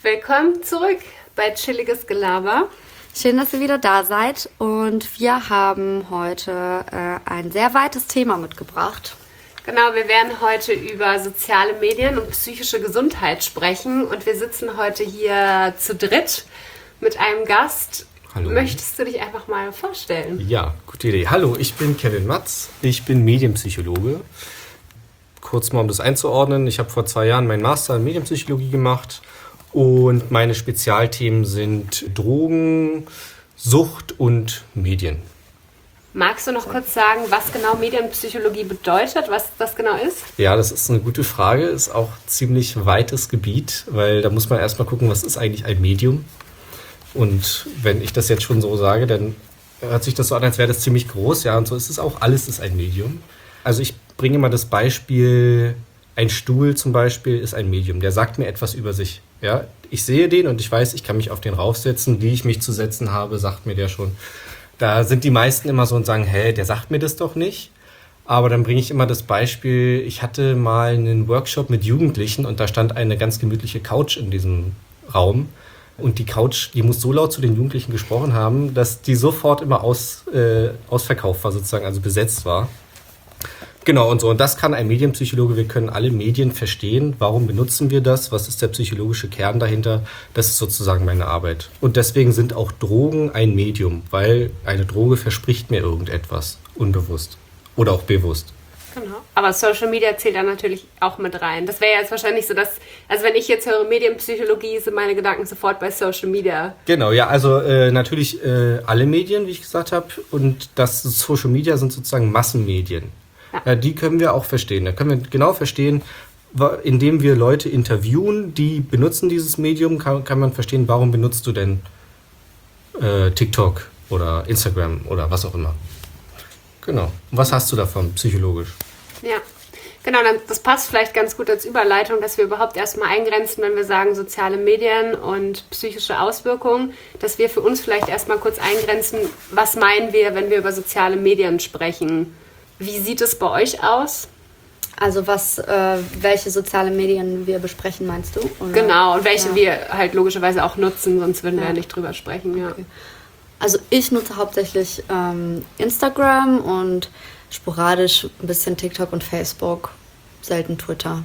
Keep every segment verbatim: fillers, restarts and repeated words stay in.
Willkommen zurück bei Chilliges Gelaber. Schön, dass ihr wieder da seid und wir haben heute äh, ein sehr weites Thema mitgebracht. Genau, wir werden heute über soziale Medien und psychische Gesundheit sprechen und wir sitzen heute hier zu dritt mit einem Gast. Hallo. Möchtest du dich einfach mal vorstellen? Ja, gute Idee. Hallo, ich bin Kevin Matz, ich bin Medienpsychologe. Kurz mal, um das einzuordnen, ich habe vor zwei Jahren meinen Master in Medienpsychologie gemacht und meine Spezialthemen sind Drogen, Sucht und Medien. Magst du noch kurz sagen, was genau Medienpsychologie bedeutet, was das genau ist? Ja, das ist eine gute Frage, ist auch ein ziemlich weites Gebiet, weil da muss man erstmal gucken, was ist eigentlich ein Medium. Und wenn ich das jetzt schon so sage, dann hört sich das so an, als wäre das ziemlich groß. Ja, und so ist es auch. Alles ist ein Medium. Also ich bringe mal das Beispiel, ein Stuhl zum Beispiel ist ein Medium. Der sagt mir etwas über sich. Ja, ich sehe den und ich weiß, ich kann mich auf den raufsetzen. Wie ich mich zu setzen habe, sagt mir der schon. Da sind die meisten immer so und sagen, hä, der sagt mir das doch nicht. Aber dann bringe ich immer das Beispiel, ich hatte mal einen Workshop mit Jugendlichen und da stand eine ganz gemütliche Couch in diesem Raum. Und die Couch, die muss so laut zu den Jugendlichen gesprochen haben, dass die sofort immer aus, äh, ausverkauft war, sozusagen, also besetzt war. Genau, und so. Und das kann ein Medienpsychologe. Wir können alle Medien verstehen. Warum benutzen wir das? Was ist der psychologische Kern dahinter? Das ist sozusagen meine Arbeit. Und deswegen sind auch Drogen ein Medium, weil eine Droge verspricht mir irgendetwas. Unbewusst. Oder auch bewusst. Genau. Aber Social Media zählt da natürlich auch mit rein. Das wäre jetzt wahrscheinlich so, dass, also wenn ich jetzt höre Medienpsychologie, sind meine Gedanken sofort bei Social Media. Genau, ja, also äh, natürlich äh, alle Medien, wie ich gesagt habe. Und das Social Media sind sozusagen Massenmedien. Ja. Ja, die können wir auch verstehen. Da können wir genau verstehen, indem wir Leute interviewen, die benutzen dieses Medium, kann, kann man verstehen, warum benutzt du denn äh, TikTok oder Instagram oder was auch immer. Genau. Und was hast du davon, psychologisch? Ja, genau, dann, das passt vielleicht ganz gut als Überleitung, dass wir überhaupt erstmal eingrenzen, wenn wir sagen soziale Medien und psychische Auswirkungen, dass wir für uns vielleicht erstmal kurz eingrenzen, was meinen wir, wenn wir über soziale Medien sprechen. Wie sieht es bei euch aus? Also was, äh, welche soziale Medien wir besprechen, meinst du? Oder? Genau, und welche ja. wir halt logischerweise auch nutzen, sonst würden wir ja. ja nicht drüber sprechen. Ja. Okay. Also ich nutze hauptsächlich ähm, Instagram und sporadisch ein bisschen TikTok und Facebook, selten Twitter.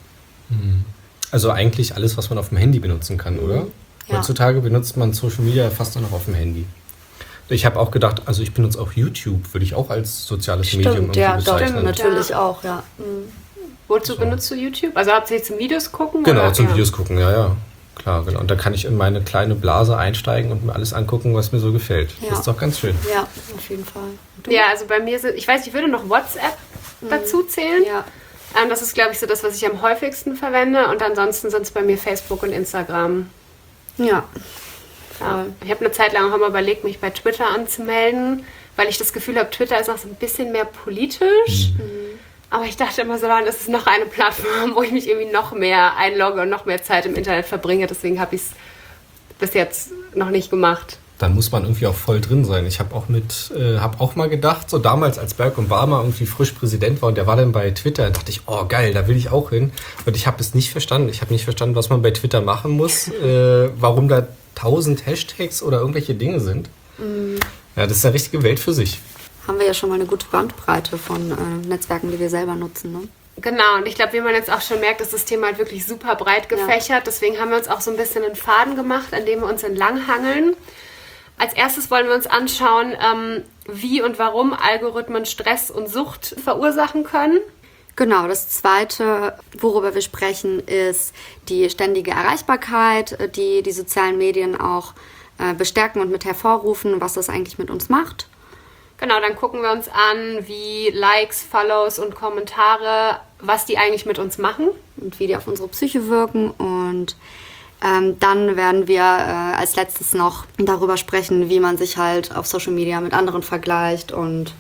Also eigentlich alles, was man auf dem Handy benutzen kann, mhm. oder? Ja. Heutzutage benutzt man Social Media fast nur noch auf dem Handy. Ich habe auch gedacht, also ich benutze auch YouTube, würde ich auch als soziales stimmt, Medium irgendwie ja, bezeichnen. Stimmt, natürlich ja. auch, ja. Mhm. Wozu so. benutzt du YouTube? Also hauptsächlich zum Videos gucken? Genau, oder? zum ja. Videos gucken, ja, ja. Klar, genau. Und da kann ich in meine kleine Blase einsteigen und mir alles angucken, was mir so gefällt. Ja. Das ist doch ganz schön. Ja, auf jeden Fall. Du? Ja, also bei mir sind, ich weiß, ich würde noch WhatsApp mhm. dazu zählen. Ja. Ähm, das ist, glaube ich, so das, was ich am häufigsten verwende. Und ansonsten sind es bei mir Facebook und Instagram. Ja. Ja. Ich habe eine Zeit lang auch immer überlegt, mich bei Twitter anzumelden, weil ich das Gefühl habe, Twitter ist noch so ein bisschen mehr politisch. Mhm. Aber ich dachte immer so, das ist noch eine Plattform, wo ich mich irgendwie noch mehr einlogge und noch mehr Zeit im Internet verbringe. Deswegen habe ich es bis jetzt noch nicht gemacht. Dann muss man irgendwie auch voll drin sein. Ich habe auch mit, äh, habe auch mal gedacht, so damals, als Barack Obama irgendwie frisch Präsident war und der war dann bei Twitter, da dachte ich, oh geil, da will ich auch hin. Und ich habe es nicht verstanden. Ich habe nicht verstanden, was man bei Twitter machen muss, äh, warum da tausend Hashtags oder irgendwelche Dinge sind. Mhm. Ja, das ist eine richtige Welt für sich. Haben wir ja schon mal eine gute Bandbreite von äh, Netzwerken, die wir selber nutzen, ne? Genau, und ich glaube, wie man jetzt auch schon merkt, ist das Thema halt wirklich super breit gefächert. Ja. Deswegen haben wir uns auch so ein bisschen einen Faden gemacht, an dem wir uns entlanghangeln. Als erstes wollen wir uns anschauen, ähm, wie und warum Algorithmen Stress und Sucht verursachen können. Genau, das Zweite, worüber wir sprechen, ist die ständige Erreichbarkeit, die die sozialen Medien auch äh, bestärken und mit hervorrufen, was das eigentlich mit uns macht. Genau, dann gucken wir uns an, wie Likes, Follows und Kommentare, was die eigentlich mit uns machen. Und wie die auf unsere Psyche wirken. Und ähm, dann werden wir äh, als letztes noch darüber sprechen, wie man sich halt auf Social Media mit anderen vergleicht und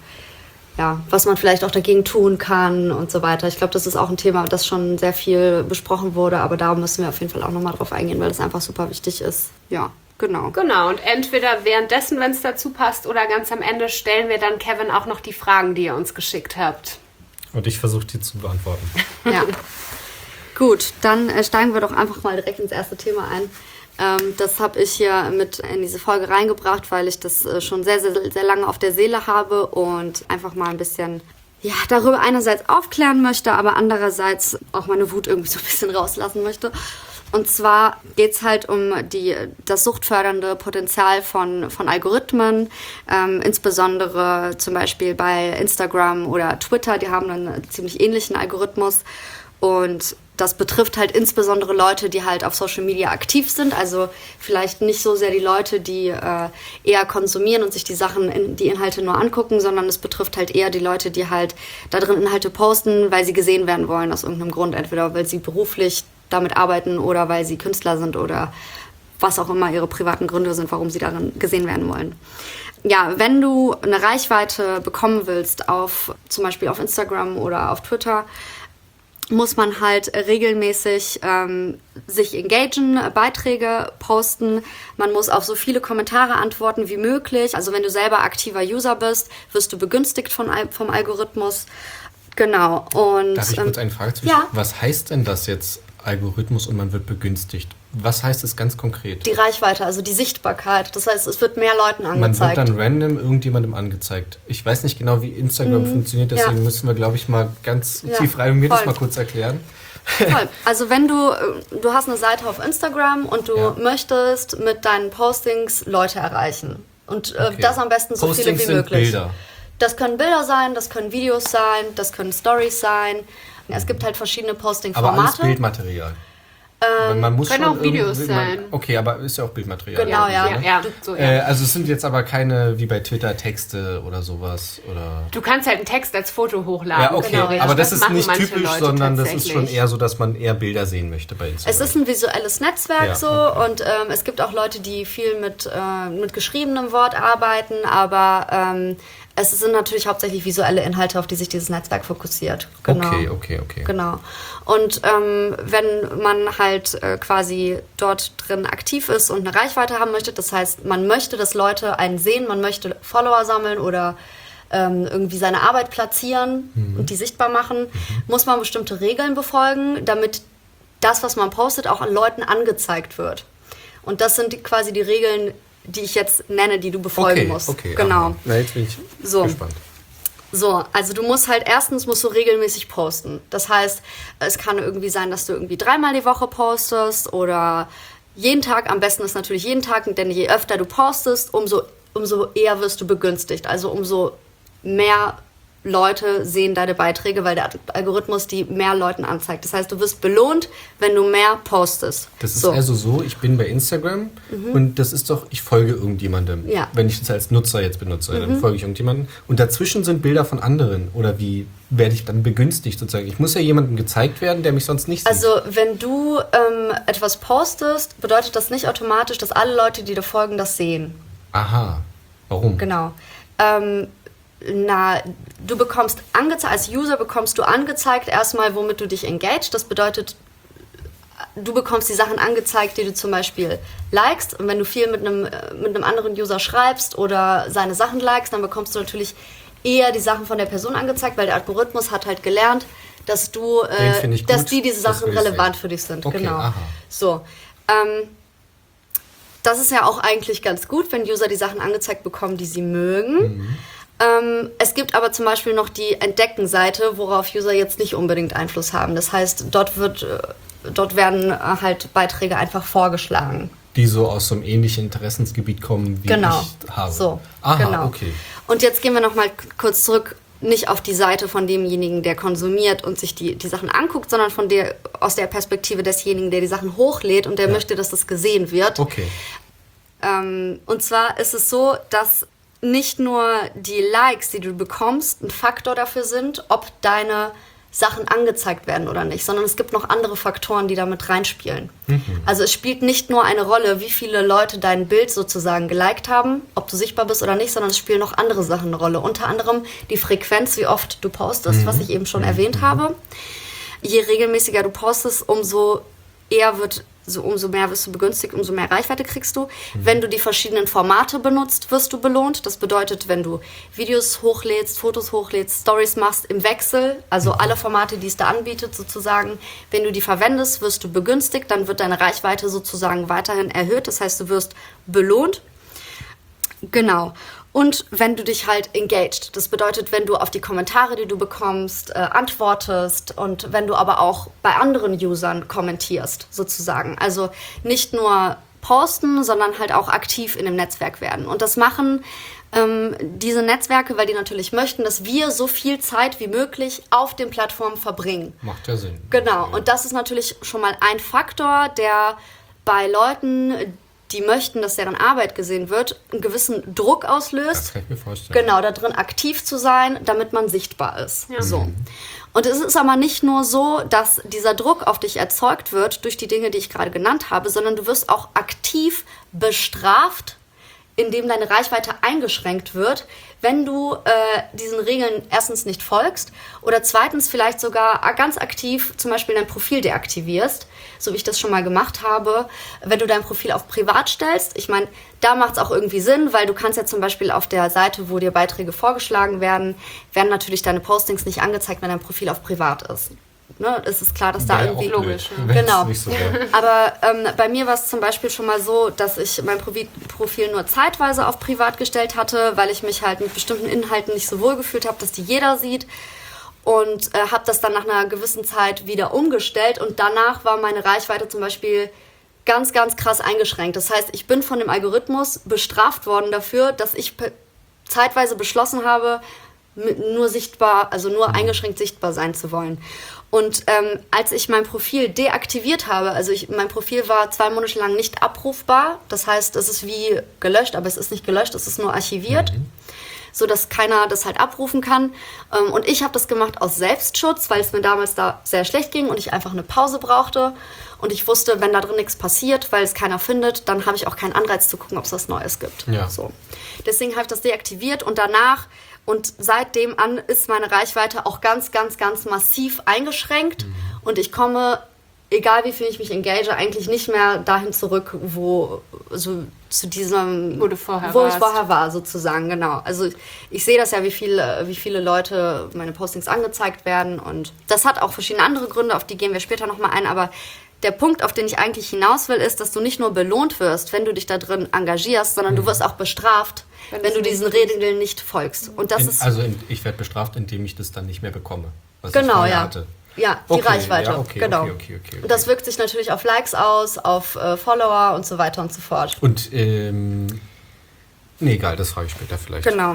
ja, was man vielleicht auch dagegen tun kann und so weiter. Ich glaube, das ist auch ein Thema, das schon sehr viel besprochen wurde, aber da müssen wir auf jeden Fall auch nochmal drauf eingehen, weil das einfach super wichtig ist. Ja. Genau. Genau, und entweder währenddessen, wenn es dazu passt, oder ganz am Ende stellen wir dann Kevin auch noch die Fragen, die ihr uns geschickt habt. Und ich versuche die zu beantworten. Ja. Gut, dann äh, steigen wir doch einfach mal direkt ins erste Thema ein. Ähm, das habe ich hier mit in diese Folge reingebracht, weil ich das äh, schon sehr, sehr, sehr lange auf der Seele habe und einfach mal ein bisschen ja, darüber einerseits aufklären möchte, aber andererseits auch meine Wut irgendwie so ein bisschen rauslassen möchte. Und zwar geht es halt um die, das suchtfördernde Potenzial von, von Algorithmen, ähm, insbesondere zum Beispiel bei Instagram oder Twitter, die haben einen ziemlich ähnlichen Algorithmus und das betrifft halt insbesondere Leute, die halt auf Social Media aktiv sind, also vielleicht nicht so sehr die Leute, die äh, eher konsumieren und sich die Sachen, in, die Inhalte nur angucken, sondern es betrifft halt eher die Leute, die halt da drin Inhalte posten, weil sie gesehen werden wollen aus irgendeinem Grund, entweder weil sie beruflich damit arbeiten oder weil sie Künstler sind oder was auch immer ihre privaten Gründe sind, warum sie darin gesehen werden wollen. Ja, wenn du eine Reichweite bekommen willst, auf zum Beispiel auf Instagram oder auf Twitter, muss man halt regelmäßig ähm, sich engagieren, Beiträge posten. Man muss auf so viele Kommentare antworten wie möglich. Also wenn du selber aktiver User bist, wirst du begünstigt von, vom Algorithmus. Genau. Und, darf ich ähm, kurz eine Frage zwischen? Ja. Was heißt denn das jetzt, Algorithmus und man wird begünstigt? Was heißt es ganz konkret? Die Reichweite, also die Sichtbarkeit. Das heißt, es wird mehr Leuten angezeigt. Man wird dann random irgendjemandem angezeigt. Ich weiß nicht genau, wie Instagram mhm. funktioniert, deswegen ja. müssen wir, glaube ich, mal ganz ja, tief rein und mir voll. das mal kurz erklären. Voll. Also wenn du, du hast eine Seite auf Instagram und du ja. möchtest mit deinen Postings Leute erreichen. Und äh, okay. das am besten so Postings viele wie möglich. Sind Bilder. Das können Bilder sein, das können Videos sein, das können Stories sein. Es gibt halt verschiedene Posting-Formate. Aber alles Bildmaterial. Ähm, man muss können schon auch Videos man, sein. Okay, aber ist ja auch Bildmaterial. Genau, ja. ja, ja. So, ja. Äh, also es sind jetzt aber keine, wie bei Twitter, Texte oder sowas. Oder du kannst halt einen Text als Foto hochladen. Ja, okay. Genau, ja. Aber das, das ist nicht typisch, Leute sondern das ist schon eher so, dass man eher Bilder sehen möchte bei Instagram. Es ist ein visuelles Netzwerk ja, so okay. und ähm, es gibt auch Leute, die viel mit, äh, mit geschriebenem Wort arbeiten, aber ähm, es sind natürlich hauptsächlich visuelle Inhalte, auf die sich dieses Netzwerk fokussiert. Genau. Okay, okay, okay. Genau. Und ähm, wenn man halt äh, quasi dort drin aktiv ist und eine Reichweite haben möchte, das heißt, man möchte, dass Leute einen sehen, man möchte Follower sammeln oder ähm, irgendwie seine Arbeit platzieren mhm. und die sichtbar machen, mhm. muss man bestimmte Regeln befolgen, damit das, was man postet, auch an Leuten angezeigt wird. Und das sind die, quasi die Regeln, die ich jetzt nenne, die du befolgen okay, musst. Okay, genau. Na, jetzt bin ich so. gespannt. So, also du musst halt erstens musst du regelmäßig posten. Das heißt, es kann irgendwie sein, dass du irgendwie dreimal die Woche postest oder jeden Tag. Am besten ist natürlich jeden Tag, denn je öfter du postest, umso, umso eher wirst du begünstigt. Also umso mehr Leute sehen deine Beiträge, weil der Algorithmus die mehr Leuten anzeigt. Das heißt, du wirst belohnt, wenn du mehr postest. Das ist so. also so, ich bin bei Instagram mhm. und das ist doch, ich folge irgendjemandem. Ja. Wenn ich das als Nutzer jetzt benutze, mhm. dann folge ich irgendjemandem. Und dazwischen sind Bilder von anderen. Oder wie werde ich dann begünstigt sozusagen? Ich muss ja jemandem gezeigt werden, der mich sonst nicht sieht. Also wenn du ähm, etwas postest, bedeutet das nicht automatisch, dass alle Leute, die dir folgen, das sehen. Aha. Warum? Genau. Ähm, Na, du bekommst angezeigt, als User bekommst du angezeigt erstmal, womit du dich engaged. Das bedeutet, du bekommst die Sachen angezeigt, die du zum Beispiel likest. Und wenn du viel mit einem, mit einem anderen User schreibst oder seine Sachen likest, dann bekommst du natürlich eher die Sachen von der Person angezeigt, weil der Algorithmus hat halt gelernt, dass du, äh, dass die diese Sachen relevant für dich sind. Okay, genau. Aha. So. Ähm, das ist ja auch eigentlich ganz gut, wenn User die Sachen angezeigt bekommen, die sie mögen. Mhm. Ähm, es gibt aber zum Beispiel noch die Entdecken-Seite, worauf User jetzt nicht unbedingt Einfluss haben. Das heißt, dort, wird, äh, dort werden äh, halt Beiträge einfach vorgeschlagen. Die so aus so einem ähnlichen Interessensgebiet kommen, wie genau. ich habe. So, Aha, genau. Okay. Und jetzt gehen wir noch mal kurz zurück, nicht auf die Seite von demjenigen, der konsumiert und sich die, die Sachen anguckt, sondern von der, aus der Perspektive desjenigen, der die Sachen hochlädt und der ja. möchte, dass das gesehen wird. Okay. Ähm, und zwar ist es so, dass nicht nur die Likes, die du bekommst, ein Faktor dafür sind, ob deine Sachen angezeigt werden oder nicht, sondern es gibt noch andere Faktoren, die damit reinspielen. Mhm. Also es spielt nicht nur eine Rolle, wie viele Leute dein Bild sozusagen geliked haben, ob du sichtbar bist oder nicht, sondern es spielen noch andere Sachen eine Rolle. Unter anderem die Frequenz, wie oft du postest, mhm. was ich eben schon mhm. erwähnt habe. Je regelmäßiger du postest, umso eher wird, so umso mehr wirst du begünstigt, umso mehr Reichweite kriegst du. Mhm. Wenn du die verschiedenen Formate benutzt, wirst du belohnt. Das bedeutet, wenn du Videos hochlädst, Fotos hochlädst, Stories machst im Wechsel, also mhm. alle Formate, die es da anbietet sozusagen, wenn du die verwendest, wirst du begünstigt, dann wird deine Reichweite sozusagen weiterhin erhöht. Das heißt, du wirst belohnt. Genau. Und wenn du dich halt engaged, das bedeutet, wenn du auf die Kommentare, die du bekommst, äh, antwortest und wenn du aber auch bei anderen Usern kommentierst, sozusagen. Also nicht nur posten, sondern halt auch aktiv in dem Netzwerk werden. Und das machen ähm, diese Netzwerke, weil die natürlich möchten, dass wir so viel Zeit wie möglich auf den Plattformen verbringen. Macht ja Sinn. Genau. Und das ist natürlich schon mal ein Faktor, der bei Leuten, die möchten, dass deren Arbeit gesehen wird, einen gewissen Druck auslöst. Das kann ich mir vorstellen. Genau, da drin aktiv zu sein, damit man sichtbar ist. Ja. So. Und es ist aber nicht nur so, dass dieser Druck auf dich erzeugt wird durch die Dinge, die ich gerade genannt habe, sondern du wirst auch aktiv bestraft, indem deine Reichweite eingeschränkt wird, wenn du äh, diesen Regeln erstens nicht folgst oder zweitens vielleicht sogar ganz aktiv zum Beispiel dein Profil deaktivierst, so wie ich das schon mal gemacht habe, wenn du dein Profil auf privat stellst. Ich meine, da macht es auch irgendwie Sinn, weil du kannst ja zum Beispiel auf der Seite, wo dir Beiträge vorgeschlagen werden, werden natürlich deine Postings nicht angezeigt, wenn dein Profil auf privat ist. Ne, es ist klar, dass da Wäre irgendwie... auch logisch, blöd, ja. Genau. Nicht so wäre. Aber ähm, bei mir war es zum Beispiel schon mal so, dass ich mein Profi- Profil nur zeitweise auf privat gestellt hatte, weil ich mich halt mit bestimmten Inhalten nicht so wohl gefühlt habe, dass die jeder sieht. Und äh, habe das dann nach einer gewissen Zeit wieder umgestellt. Und danach war meine Reichweite zum Beispiel ganz, ganz krass eingeschränkt. Das heißt, ich bin von dem Algorithmus bestraft worden dafür, dass ich pe- zeitweise beschlossen habe, nur sichtbar, also nur eingeschränkt sichtbar sein zu wollen. Und ähm, als ich mein Profil deaktiviert habe, also ich, mein Profil war zwei Monate lang nicht abrufbar, das heißt, es ist wie gelöscht, aber es ist nicht gelöscht, es ist nur archiviert, mhm. so dass keiner das halt abrufen kann. Ähm, und ich habe das gemacht aus Selbstschutz, weil es mir damals da sehr schlecht ging und ich einfach eine Pause brauchte. Und ich wusste, wenn da drin nichts passiert, weil es keiner findet, dann habe ich auch keinen Anreiz zu gucken, ob es was Neues gibt. Ja. So. Deswegen habe ich das deaktiviert und danach und seitdem an ist meine Reichweite auch ganz, ganz, ganz massiv eingeschränkt. Mhm. Und ich komme, egal wie viel ich mich engage, eigentlich nicht mehr dahin zurück, wo so zu diesem, wo du vorher wo warst. ich vorher war, sozusagen, genau. Also ich, ich sehe das ja, wie viele, wie viele Leute meine Postings angezeigt werden. Und das hat auch verschiedene andere Gründe, auf die gehen wir später nochmal ein. Aber der Punkt, auf den ich eigentlich hinaus will, ist, dass du nicht nur belohnt wirst, wenn du dich da drin engagierst, sondern mhm. du wirst auch bestraft, wenn, wenn du diesen Regeln nicht folgst. Und das in, ist also in, ich werde bestraft, indem ich das dann nicht mehr bekomme, was genau, ich vorher ja. hatte. Ja, die okay, Reichweite. Ja, okay, genau. okay, okay, okay, okay. Und das wirkt sich natürlich auf Likes aus, auf äh, Follower und so weiter und so fort. Und, ähm, nee, egal, das frage ich später vielleicht. Genau.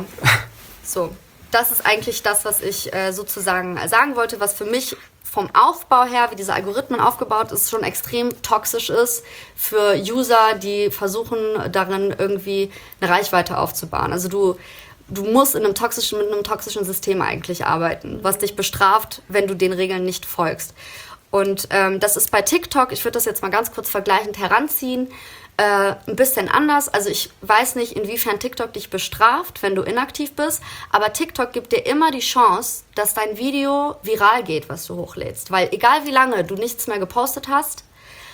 So, das ist eigentlich das, was ich äh, sozusagen sagen wollte, was für mich vom Aufbau her, wie diese Algorithmen aufgebaut ist, schon extrem toxisch ist für User, die versuchen, darin irgendwie eine Reichweite aufzubauen. Also du, du musst in einem toxischen, mit einem toxischen System eigentlich arbeiten, was dich bestraft, wenn du den Regeln nicht folgst. Und ähm, das ist bei TikTok, ich würde das jetzt mal ganz kurz vergleichend heranziehen, Äh, ein bisschen anders. Also ich weiß nicht, inwiefern TikTok dich bestraft, wenn du inaktiv bist, aber TikTok gibt dir immer die Chance, dass dein Video viral geht, was du hochlädst. Weil egal wie lange du nichts mehr gepostet hast,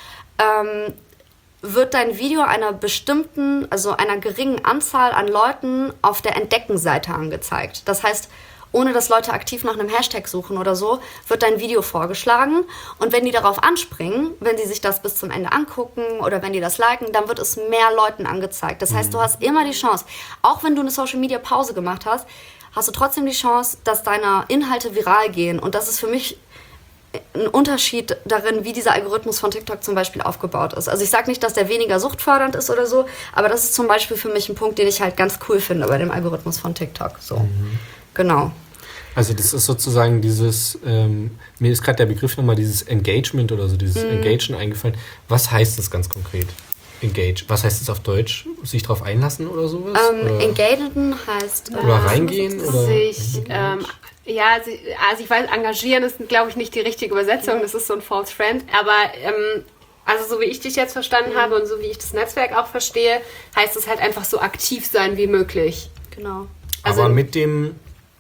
ähm, wird dein Video einer bestimmten, also einer geringen Anzahl an Leuten auf der Entdecken-Seite angezeigt. Das heißt, ohne dass Leute aktiv nach einem Hashtag suchen oder so, wird dein Video vorgeschlagen. Und wenn die darauf anspringen, wenn sie sich das bis zum Ende angucken oder wenn die das liken, dann wird es mehr Leuten angezeigt. Das heißt, du hast immer die Chance, auch wenn du eine Social-Media-Pause gemacht hast, hast du trotzdem die Chance, dass deine Inhalte viral gehen. Und das ist für mich ein Unterschied darin, wie dieser Algorithmus von TikTok zum Beispiel aufgebaut ist. Also ich sage nicht, dass der weniger suchtfördernd ist oder so, aber das ist zum Beispiel für mich ein Punkt, den ich halt ganz cool finde bei dem Algorithmus von TikTok. So. Mhm. Genau. Also das ist sozusagen dieses, ähm, mir ist gerade der Begriff nochmal dieses Engagement oder so, dieses mm. Engagen eingefallen. Was heißt das ganz konkret? Engage. Was heißt das auf Deutsch? Sich drauf einlassen oder sowas? Ähm, oder? Engagen heißt... Oder äh, reingehen? Oder sich, ähm, ja, also ich weiß, engagieren ist, glaube ich, nicht die richtige Übersetzung. Das ist so ein false friend. Aber ähm, also so wie ich dich jetzt verstanden mhm. habe und so wie ich das Netzwerk auch verstehe, heißt es halt einfach so aktiv sein wie möglich. Genau. Also aber mit dem...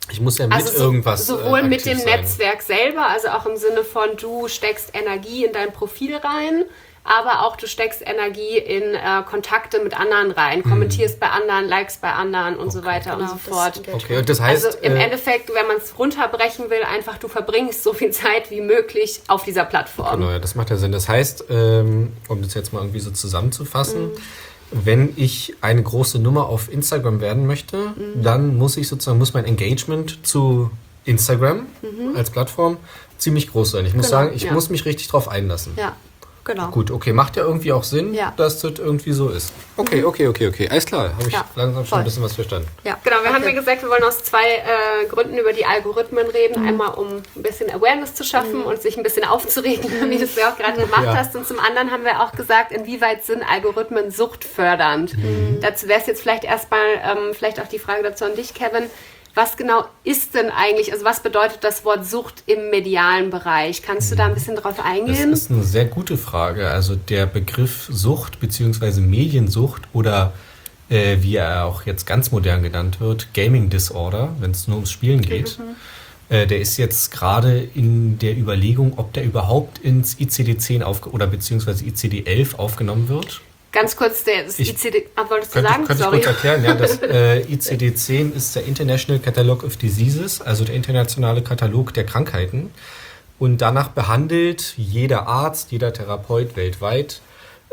Ich muss ja mit Also so, irgendwas sowohl äh, mit dem aktiv sein. Netzwerk selber, also auch im Sinne von, du steckst Energie in dein Profil rein, aber auch du steckst Energie in äh, Kontakte mit anderen rein, kommentierst bei anderen, likest bei anderen und so weiter Genau, und so das fort. Engagement. Okay, und das heißt, Also im äh, Endeffekt, wenn man es runterbrechen will, einfach du verbringst so viel Zeit wie möglich auf dieser Plattform. genau, ja, das macht ja Sinn. Das heißt, ähm, um das jetzt mal irgendwie so zusammenzufassen, Mhm. wenn ich eine große Nummer auf Instagram werden möchte, Mhm. dann muss ich sozusagen, muss mein Engagement zu Instagram als Plattform ziemlich groß sein. Ich muss Mhm. Genau, sagen, ich ja. muss mich richtig drauf einlassen. Ja, genau. Gut, okay, macht ja irgendwie auch Sinn, Ja. dass das irgendwie so ist. Okay, okay, okay, okay, alles klar, habe ich Ja, langsam schon voll. ein bisschen was verstanden. Ja. Genau, wir haben Okay. ja gesagt, wir wollen aus zwei äh, Gründen über die Algorithmen reden. Einmal, um ein bisschen Awareness zu schaffen und sich ein bisschen aufzuregen, wie du es ja auch gerade gemacht Ja. hast. Und zum anderen haben wir auch gesagt, inwieweit sind Algorithmen suchtfördernd. Dazu wäre es jetzt vielleicht erstmal, ähm, vielleicht auch die Frage dazu an dich, Kevin. Was genau ist denn eigentlich, also was bedeutet das Wort Sucht im medialen Bereich? Kannst du da ein bisschen drauf Das eingehen? ist eine sehr gute Frage. Also der Begriff Sucht bzw. Mediensucht oder äh, wie er auch jetzt ganz modern genannt wird, Gaming Disorder, wenn es nur ums Spielen geht, äh, der ist jetzt gerade in der Überlegung, ob der überhaupt ins I C D zehn aufge- oder beziehungsweise I C D elf aufgenommen wird. Ganz kurz, der das Ich- I C D, ah, wolltest du Könnte, sagen? könnte ich Sorry. kurz erklären, ja, das äh, I C D zehn ist der International Catalog of Diseases, also der internationale Katalog der Krankheiten. Und danach behandelt jeder Arzt, jeder Therapeut weltweit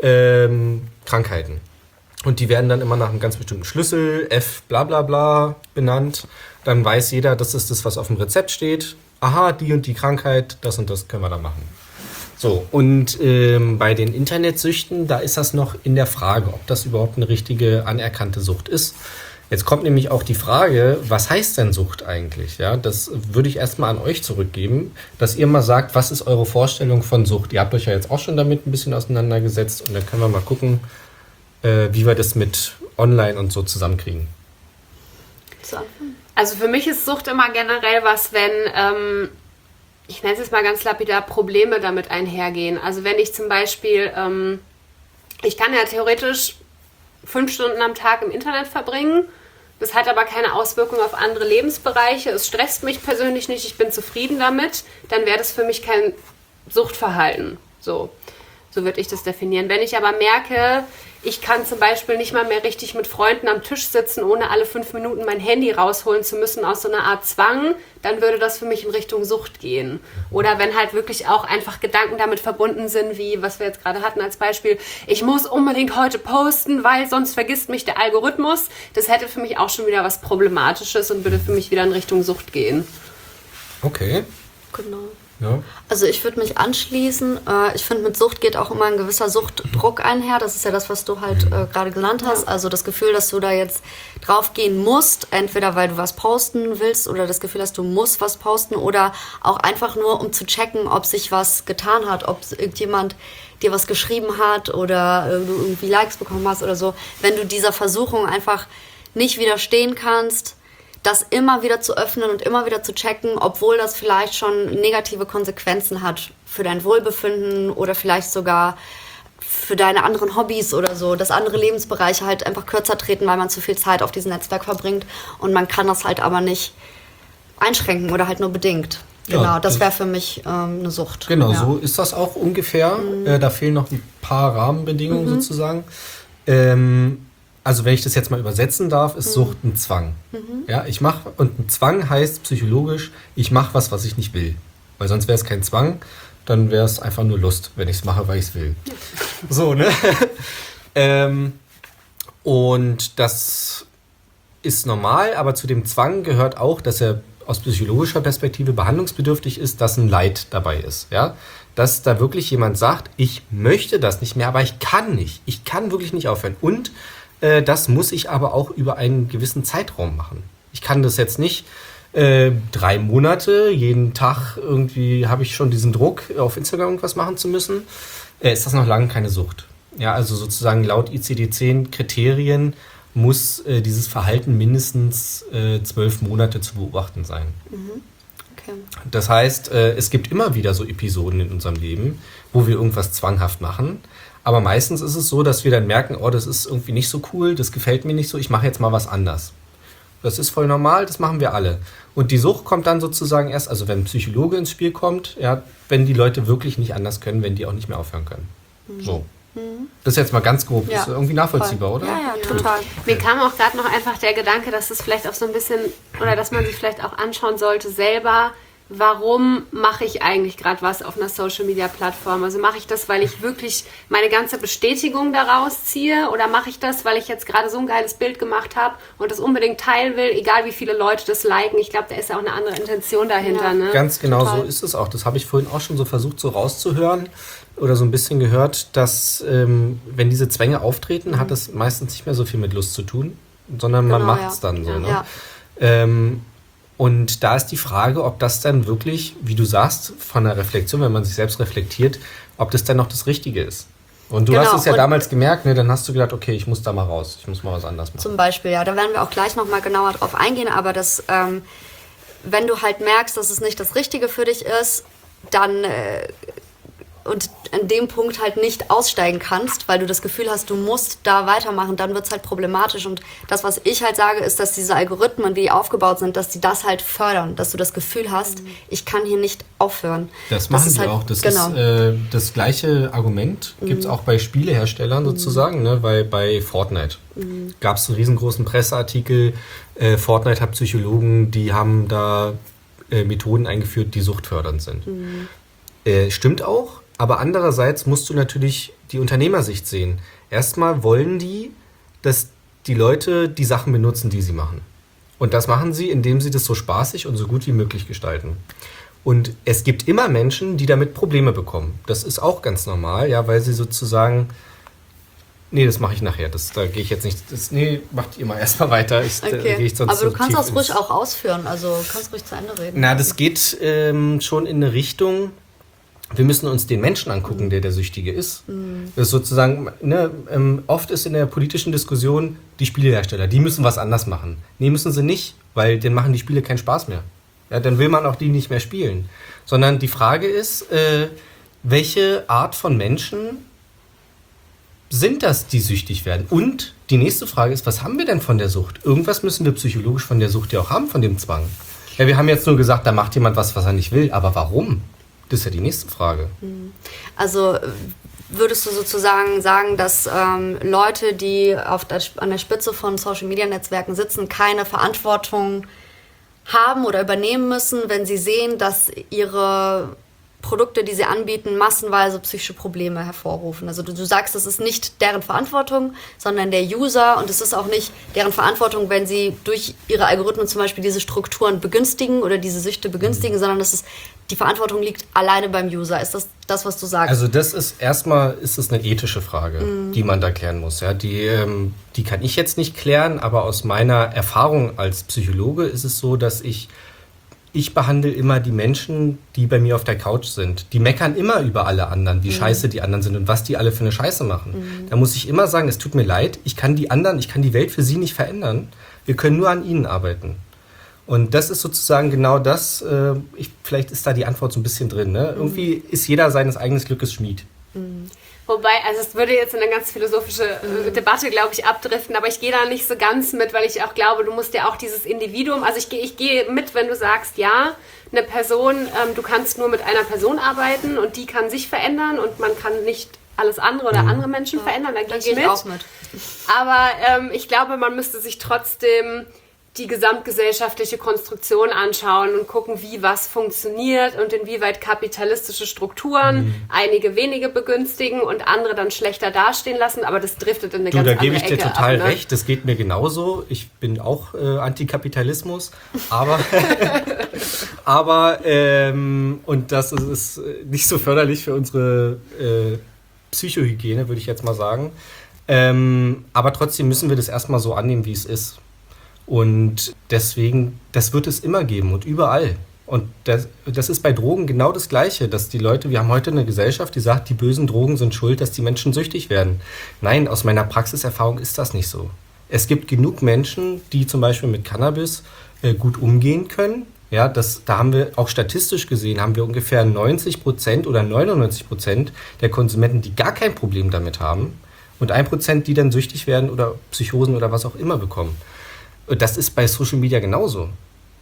ähm, Krankheiten. Und die werden dann immer nach einem ganz bestimmten Schlüssel, F bla bla bla, benannt. Dann weiß jeder, das ist das, was auf dem Rezept steht. Aha, die und die Krankheit, das und das können wir da machen. So, und ähm, bei den Internetsüchten, da ist das noch in der Frage, ob das überhaupt eine richtige anerkannte Sucht ist. Jetzt kommt nämlich auch die Frage, was heißt denn Sucht eigentlich? Ja, das würde ich erstmal an euch zurückgeben, dass ihr mal sagt, was ist eure Vorstellung von Sucht? Ihr habt euch ja jetzt auch schon damit ein bisschen auseinandergesetzt und dann können wir mal gucken, äh, wie wir das mit Online und so zusammenkriegen. Zu Anfang? Also für mich ist Sucht immer generell was, wenn, ähm, ich nenne es jetzt mal ganz lapidar, Probleme damit einhergehen. Also wenn ich zum Beispiel, ähm, ich kann ja theoretisch fünf Stunden am Tag im Internet verbringen, das hat aber keine Auswirkung auf andere Lebensbereiche, es stresst mich persönlich nicht, ich bin zufrieden damit, dann wäre das für mich kein Suchtverhalten. So, so würde ich das definieren. Wenn ich aber merke, ich kann zum Beispiel nicht mal mehr richtig mit Freunden am Tisch sitzen, ohne alle fünf Minuten mein Handy rausholen zu müssen aus so einer Art Zwang, dann würde das für mich in Richtung Sucht gehen. Oder wenn halt wirklich auch einfach Gedanken damit verbunden sind, wie, was wir jetzt gerade hatten als Beispiel, ich muss unbedingt heute posten, weil sonst vergisst mich der Algorithmus. Das hätte für mich auch schon wieder was Problematisches und würde für mich wieder in Richtung Sucht gehen. Okay. Genau. Ja. Also ich würde mich anschließen. Äh, ich finde, mit Sucht geht auch immer ein gewisser Suchtdruck einher. Das ist ja das, was du halt äh, gerade genannt hast. Also das Gefühl, dass du da jetzt drauf gehen musst, entweder weil du was posten willst oder das Gefühl hast, du musst was posten oder auch einfach nur, um zu checken, ob sich was getan hat, ob irgendjemand dir was geschrieben hat oder äh, du irgendwie Likes bekommen hast oder so. Wenn du dieser Versuchung einfach nicht widerstehen kannst, das immer wieder zu öffnen und immer wieder zu checken, obwohl das vielleicht schon negative Konsequenzen hat für dein Wohlbefinden oder vielleicht sogar für deine anderen Hobbys oder so, dass andere Lebensbereiche halt einfach kürzer treten, weil man zu viel Zeit auf diesem Netzwerk verbringt und man kann das halt aber nicht einschränken oder halt nur bedingt. Ja, Genau, das das- wäre für mich ähm, eine Sucht. Genau, ja. so ist das auch ungefähr. Äh, da fehlen noch ein paar Rahmenbedingungen sozusagen. Ähm, also wenn ich das jetzt mal übersetzen darf, ist Sucht ein Zwang. Ja, ich mache, und ein Zwang heißt psychologisch, ich mache was, was ich nicht will. Weil sonst wäre es kein Zwang, dann wäre es einfach nur Lust, wenn ich es mache, weil ich es will. So, ne? ähm, und das ist normal, aber zu dem Zwang gehört auch, dass er aus psychologischer Perspektive behandlungsbedürftig ist, dass ein Leid dabei ist. Ja? Dass da wirklich jemand sagt, ich möchte das nicht mehr, aber ich kann nicht. Ich kann wirklich nicht aufhören. Und äh, das muss ich aber auch über einen gewissen Zeitraum machen. Ich kann das jetzt nicht äh, drei Monate, jeden Tag irgendwie habe ich schon diesen Druck, auf Instagram irgendwas machen zu müssen. Äh, ist das noch lange keine Sucht. Ja, also sozusagen laut I C D zehn Kriterien muss äh, dieses Verhalten mindestens äh, zwölf Monate zu beobachten sein. Okay. Das heißt, äh, es gibt immer wieder so Episoden in unserem Leben, wo wir irgendwas zwanghaft machen. Aber meistens ist es so, dass wir dann merken, oh, das ist irgendwie nicht so cool, das gefällt mir nicht so, ich mache jetzt mal was anders. Das ist voll normal, das machen wir alle. Und die Sucht kommt dann sozusagen erst, also wenn ein Psychologe ins Spiel kommt, ja, wenn die Leute wirklich nicht anders können, wenn die auch nicht mehr aufhören können. Mhm. So. Das ist jetzt mal ganz grob. Ja, ist irgendwie nachvollziehbar, voll. oder? Ja, ja, total. Mir kam auch gerade noch einfach der Gedanke, dass es vielleicht auch so ein bisschen, oder dass man sich vielleicht auch anschauen sollte selber, warum mache ich eigentlich gerade was auf einer Social-Media-Plattform? Also mache ich das, weil ich wirklich meine ganze Bestätigung daraus ziehe, oder mache ich das, weil ich jetzt gerade so ein geiles Bild gemacht habe und das unbedingt teilen will, egal wie viele Leute das liken? Ich glaube, da ist ja auch eine andere Intention dahinter. Ja, ne? Ganz genau Total. so ist es auch. Das habe ich vorhin auch schon so versucht, so rauszuhören oder so ein bisschen gehört, dass ähm, wenn diese Zwänge auftreten, mhm. hat das meistens nicht mehr so viel mit Lust zu tun, sondern genau, man macht es ja. dann so. Ja. Ne? Ja. Ähm, und da ist die Frage, ob das dann wirklich, wie du sagst, von der Reflexion, wenn man sich selbst reflektiert, ob das dann noch das Richtige ist. Und du Genau, hast es ja und damals gemerkt, ne? Dann hast du gedacht, okay, ich muss da mal raus, ich muss mal was anderes machen. Zum Beispiel, ja, da werden wir auch gleich nochmal genauer drauf eingehen, aber das, ähm, wenn du halt merkst, dass es nicht das Richtige für dich ist, dann äh, und an dem Punkt halt nicht aussteigen kannst, weil du das Gefühl hast, du musst da weitermachen, dann wird es halt problematisch. Und das, was ich halt sage, ist, dass diese Algorithmen, wie die aufgebaut sind, dass die das halt fördern, dass du das Gefühl hast, mhm. ich kann hier nicht aufhören. Das machen das die halt, auch. Das genau. ist äh, das gleiche Argument, gibt es mhm. auch bei Spieleherstellern mhm. sozusagen, ne? Weil bei Fortnite mhm. gab es einen riesengroßen Presseartikel, äh, Fortnite hat Psychologen, die haben da äh, Methoden eingeführt, die suchtfördernd sind. Mhm. Äh, stimmt auch. Aber andererseits musst du natürlich die Unternehmersicht sehen. Erstmal wollen die, dass die Leute die Sachen benutzen, die sie machen. Und das machen sie, indem sie das so spaßig und so gut wie möglich gestalten. Und es gibt immer Menschen, die damit Probleme bekommen. Das ist auch ganz normal, ja, weil sie sozusagen, nee, das mache ich nachher, das, da gehe ich jetzt nicht, das, nee, macht ihr mal erstmal weiter. Ich, okay. da gehe ich sonst Aber du so kannst tief das ruhig ins- auch ausführen, also kannst ruhig zu Ende reden. Na, das geht ähm, schon in eine Richtung, wir müssen uns den Menschen angucken, der der Süchtige ist. Mhm. Das ist sozusagen, ne, ähm, oft ist in der politischen Diskussion, die Spielehersteller, die müssen was anders machen. Nee, müssen sie nicht, weil dann machen die Spiele keinen Spaß mehr. Ja, dann will man auch die nicht mehr spielen. Sondern die Frage ist, äh, welche Art von Menschen sind das, die süchtig werden? Und die nächste Frage ist, was haben wir denn von der Sucht? Irgendwas müssen wir psychologisch von der Sucht ja auch haben, von dem Zwang. Ja, wir haben jetzt nur gesagt, da macht jemand was, was er nicht will, aber warum? Das ist ja die nächste Frage. Also würdest du sozusagen sagen, dass ähm, Leute, die auf der, an der Spitze von Social-Media-Netzwerken sitzen, keine Verantwortung haben oder übernehmen müssen, wenn sie sehen, dass ihre Produkte, die sie anbieten, massenweise psychische Probleme hervorrufen? Also du, du sagst, es ist nicht deren Verantwortung, sondern der User, und es ist auch nicht deren Verantwortung, wenn sie durch ihre Algorithmen zum Beispiel diese Strukturen begünstigen oder diese Süchte begünstigen, mhm. sondern es ist, die Verantwortung liegt alleine beim User. Ist das das, was du sagst? Also das ist erstmal ist es eine ethische Frage, Mhm. die man da klären muss. Ja, die, ähm, die kann ich jetzt nicht klären, aber aus meiner Erfahrung als Psychologe ist es so, dass ich Ich behandle immer die Menschen, die bei mir auf der Couch sind. Die meckern immer über alle anderen, wie mhm. scheiße die anderen sind und was die alle für eine Scheiße machen. Mhm. Da muss ich immer sagen, es tut mir leid, ich kann die anderen, ich kann die Welt für sie nicht verändern. Wir können nur an ihnen arbeiten. Und das ist sozusagen genau das, äh, ich, vielleicht ist da die Antwort so ein bisschen drin. Ne? Mhm. Irgendwie ist jeder seines eigenen Glückes Schmied. Mhm. Wobei, also es würde jetzt in eine ganz philosophische äh, Debatte, glaube ich, abdriften, aber ich gehe da nicht so ganz mit, weil ich auch glaube, du musst ja auch dieses Individuum, also ich gehe ich gehe mit, wenn du sagst, ja, eine Person, ähm, du kannst nur mit einer Person arbeiten und die kann sich verändern und man kann nicht alles andere oder Mhm. andere Menschen verändern, da gehe Da ich gehe ich mit. auch mit. Aber ähm, ich glaube, man müsste sich trotzdem die gesamtgesellschaftliche Konstruktion anschauen und gucken, wie was funktioniert und inwieweit kapitalistische Strukturen Mhm. einige wenige begünstigen und andere dann schlechter dastehen lassen, aber das driftet in eine Du, ganz da andere gebe ich dir Ecke total ab, ne? recht, das geht mir genauso. Ich bin auch äh, Antikapitalismus, aber, aber ähm, und das ist, ist nicht so förderlich für unsere äh, Psychohygiene, würde ich jetzt mal sagen. Ähm, aber trotzdem müssen wir das erstmal so annehmen, wie es ist. Und deswegen, das wird es immer geben und überall. Und das, das ist bei Drogen genau das Gleiche, dass die Leute, wir haben heute eine Gesellschaft, die sagt, die bösen Drogen sind schuld, dass die Menschen süchtig werden. Nein, aus meiner Praxiserfahrung ist das nicht so. Es gibt genug Menschen, die zum Beispiel mit Cannabis äh, gut umgehen können. Ja, das, da haben wir auch statistisch gesehen, haben wir ungefähr neunzig Prozent oder neunundneunzig Prozent der Konsumenten, die gar kein Problem damit haben. Und ein Prozent, die dann süchtig werden oder Psychosen oder was auch immer bekommen. Das ist bei Social Media genauso.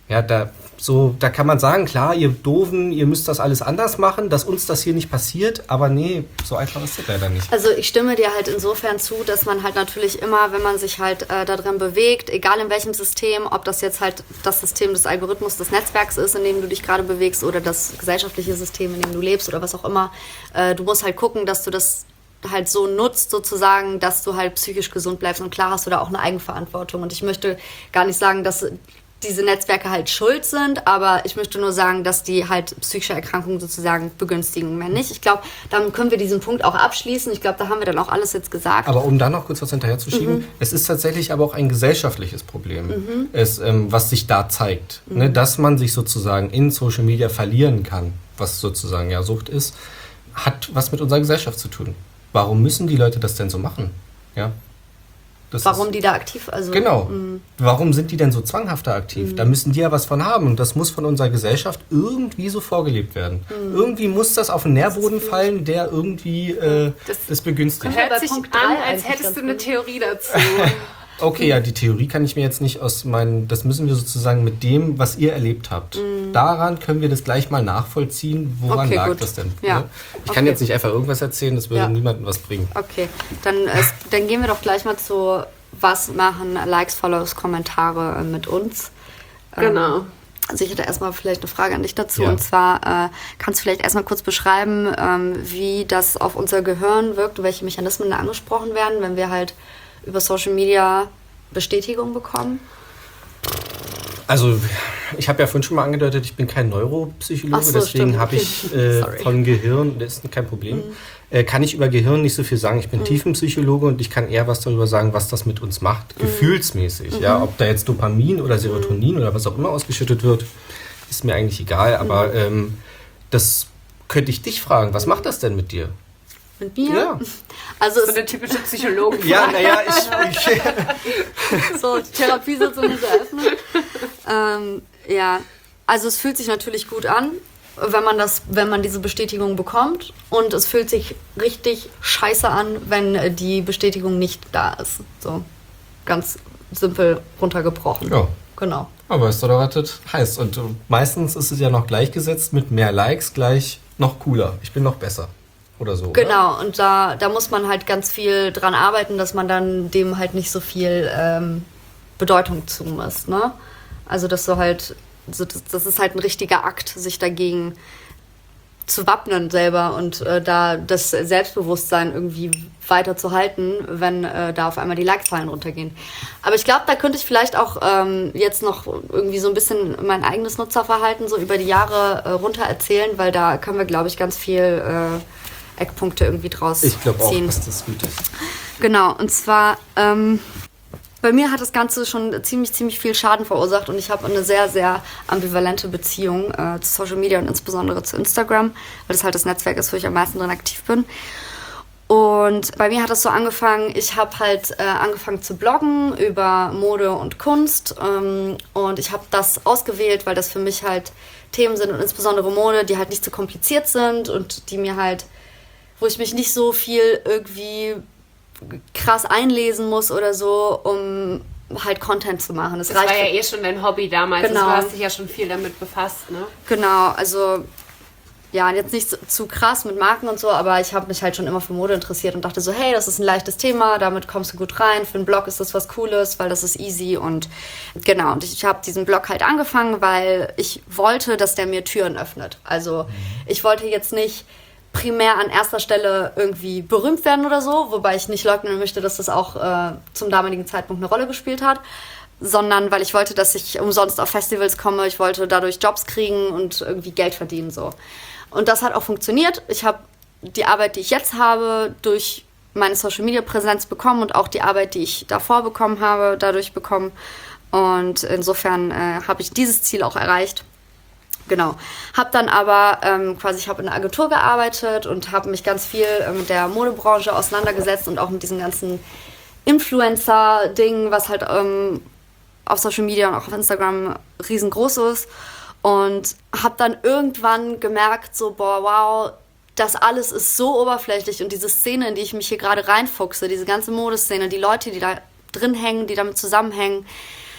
Ja, da, so, da kann man sagen, klar, ihr Doofen, ihr müsst das alles anders machen, dass uns das hier nicht passiert, aber nee, so einfach ist das leider nicht. Also ich stimme dir halt insofern zu, dass man halt natürlich immer, wenn man sich halt äh, da drin bewegt, egal in welchem System, ob das jetzt halt das System des Algorithmus des Netzwerks ist, in dem du dich gerade bewegst, oder das gesellschaftliche System, in dem du lebst oder was auch immer, äh, du musst halt gucken, dass du das halt so nutzt sozusagen, dass du halt psychisch gesund bleibst, und klar hast du da auch eine Eigenverantwortung, und ich möchte gar nicht sagen, dass diese Netzwerke halt schuld sind, aber ich möchte nur sagen, dass die halt psychische Erkrankungen sozusagen begünstigen. Mehr nicht. Ich glaube, dann können wir diesen Punkt auch abschließen. Ich glaube, da haben wir dann auch alles jetzt gesagt. Aber um da noch kurz was hinterherzuschieben, mhm. es ist tatsächlich aber auch ein gesellschaftliches Problem, mhm. es, ähm, was sich da zeigt. Mhm. Ne, dass man sich sozusagen in Social Media verlieren kann, was sozusagen ja Sucht ist, hat was mit unserer Gesellschaft zu tun. Warum müssen die Leute das denn so machen? Ja. Das Warum ist, die da aktiv also Genau. Mh. Warum sind die denn so zwanghaft da aktiv? Mhm. Da müssen die ja was von haben, und das muss von unserer Gesellschaft irgendwie so vorgelebt werden. Mhm. Irgendwie muss das auf einen Nährboden fallen, der irgendwie äh, das, das begünstigt. Hört sich an, als hättest du eine Theorie dazu. Okay, ja, die Theorie kann ich mir jetzt nicht aus meinen, das müssen wir sozusagen mit dem, was ihr erlebt habt. Mm. Daran können wir das gleich mal nachvollziehen, woran okay, lag gut. das denn? Ja. Ne? Ich okay. kann jetzt nicht einfach irgendwas erzählen, das würde ja. niemandem was bringen. Okay, dann, äh, dann gehen wir doch gleich mal zu, was machen Likes, Follows, Kommentare äh, mit uns. Genau. Ähm, also ich hätte erstmal vielleicht eine Frage an dich dazu, ja. und zwar äh, kannst du vielleicht erstmal kurz beschreiben, ähm, wie das auf unser Gehirn wirkt und welche Mechanismen da angesprochen werden, wenn wir halt über Social Media Bestätigung bekommen? Also, ich habe ja vorhin schon mal angedeutet, ich bin kein Neuropsychologe, so, deswegen habe ich äh, von Gehirn, das ist kein Problem, mhm. äh, kann ich über Gehirn nicht so viel sagen. Ich bin mhm. Tiefenpsychologe, und ich kann eher was darüber sagen, was das mit uns macht, mhm. gefühlsmäßig. Mhm. Ja, ob da jetzt Dopamin oder Serotonin mhm. oder was auch immer ausgeschüttet wird, ist mir eigentlich egal, aber mhm. ähm, das könnte ich dich fragen, was macht das denn mit dir? Mit mir? Ja. Also so eine typische Psychologen. Ja, naja, ich... ich so, die Therapiesitzung ist eröffnet. ähm, ja, also es fühlt sich natürlich gut an, wenn man, das, wenn man diese Bestätigung bekommt. Und es fühlt sich richtig scheiße an, wenn die Bestätigung nicht da ist. So, ganz simpel runtergebrochen. Ja. Genau. Aber weißt du doch, was das heißt. Und meistens ist es ja noch gleichgesetzt mit mehr Likes gleich noch cooler. Ich bin noch besser. Oder so. Genau, oder? Und da, da muss man halt ganz viel dran arbeiten, dass man dann dem halt nicht so viel ähm, Bedeutung zumisst, ne? Also dass du halt, so, das, das ist halt ein richtiger Akt, sich dagegen zu wappnen selber und äh, da das Selbstbewusstsein irgendwie weiter zu halten, wenn äh, da auf einmal die Like-Zahlen runtergehen. Aber ich glaube, da könnte ich vielleicht auch ähm, jetzt noch irgendwie so ein bisschen mein eigenes Nutzerverhalten so über die Jahre äh, runter erzählen, weil da können wir, glaube ich, ganz viel äh, Eckpunkte irgendwie draus ziehen. Ich glaube auch, dass das gut ist. Genau, und zwar ähm, bei mir hat das Ganze schon ziemlich, ziemlich viel Schaden verursacht, und ich habe eine sehr, sehr ambivalente Beziehung äh, zu Social Media und insbesondere zu Instagram, weil das halt das Netzwerk ist, wo ich am meisten drin aktiv bin. Und bei mir hat das so angefangen, ich habe halt äh, angefangen zu bloggen über Mode und Kunst, ähm, und ich habe das ausgewählt, weil das für mich halt Themen sind, und insbesondere Mode, die halt nicht so kompliziert sind und die mir halt, wo ich mich nicht so viel irgendwie krass einlesen muss oder so, um halt Content zu machen. Das, das reicht war ja eh schon dein Hobby damals. Genau. Also du hast dich ja schon viel damit befasst, ne? Genau, also ja, jetzt nicht so, zu krass mit Marken und so, aber ich habe mich halt schon immer für Mode interessiert und dachte so, hey, das ist ein leichtes Thema, damit kommst du gut rein. Für einen Blog ist das was Cooles, weil das ist easy, und genau. Und ich habe diesen Blog halt angefangen, weil ich wollte, dass der mir Türen öffnet. Also ich wollte jetzt nicht primär an erster Stelle irgendwie berühmt werden oder so, wobei ich nicht leugnen möchte, dass das auch äh, zum damaligen Zeitpunkt eine Rolle gespielt hat, sondern weil ich wollte, dass ich umsonst auf Festivals komme, ich wollte dadurch Jobs kriegen und irgendwie Geld verdienen, so. Und das hat auch funktioniert. Ich habe die Arbeit, die ich jetzt habe, durch meine Social-Media-Präsenz bekommen und auch die Arbeit, die ich davor bekommen habe, dadurch bekommen. Und insofern äh, habe ich dieses Ziel auch erreicht. Genau. Habe dann aber ähm, quasi, ich habe in einer Agentur gearbeitet und habe mich ganz viel äh, mit der Modebranche auseinandergesetzt und auch mit diesem ganzen Influencer-Ding, was halt ähm, auf Social Media und auch auf Instagram riesengroß ist. Und habe dann irgendwann gemerkt, so, boah, wow, das alles ist so oberflächlich, und diese Szene, in die ich mich hier gerade reinfuchse, diese ganze Modeszene, die Leute, die da drin hängen, die damit zusammenhängen,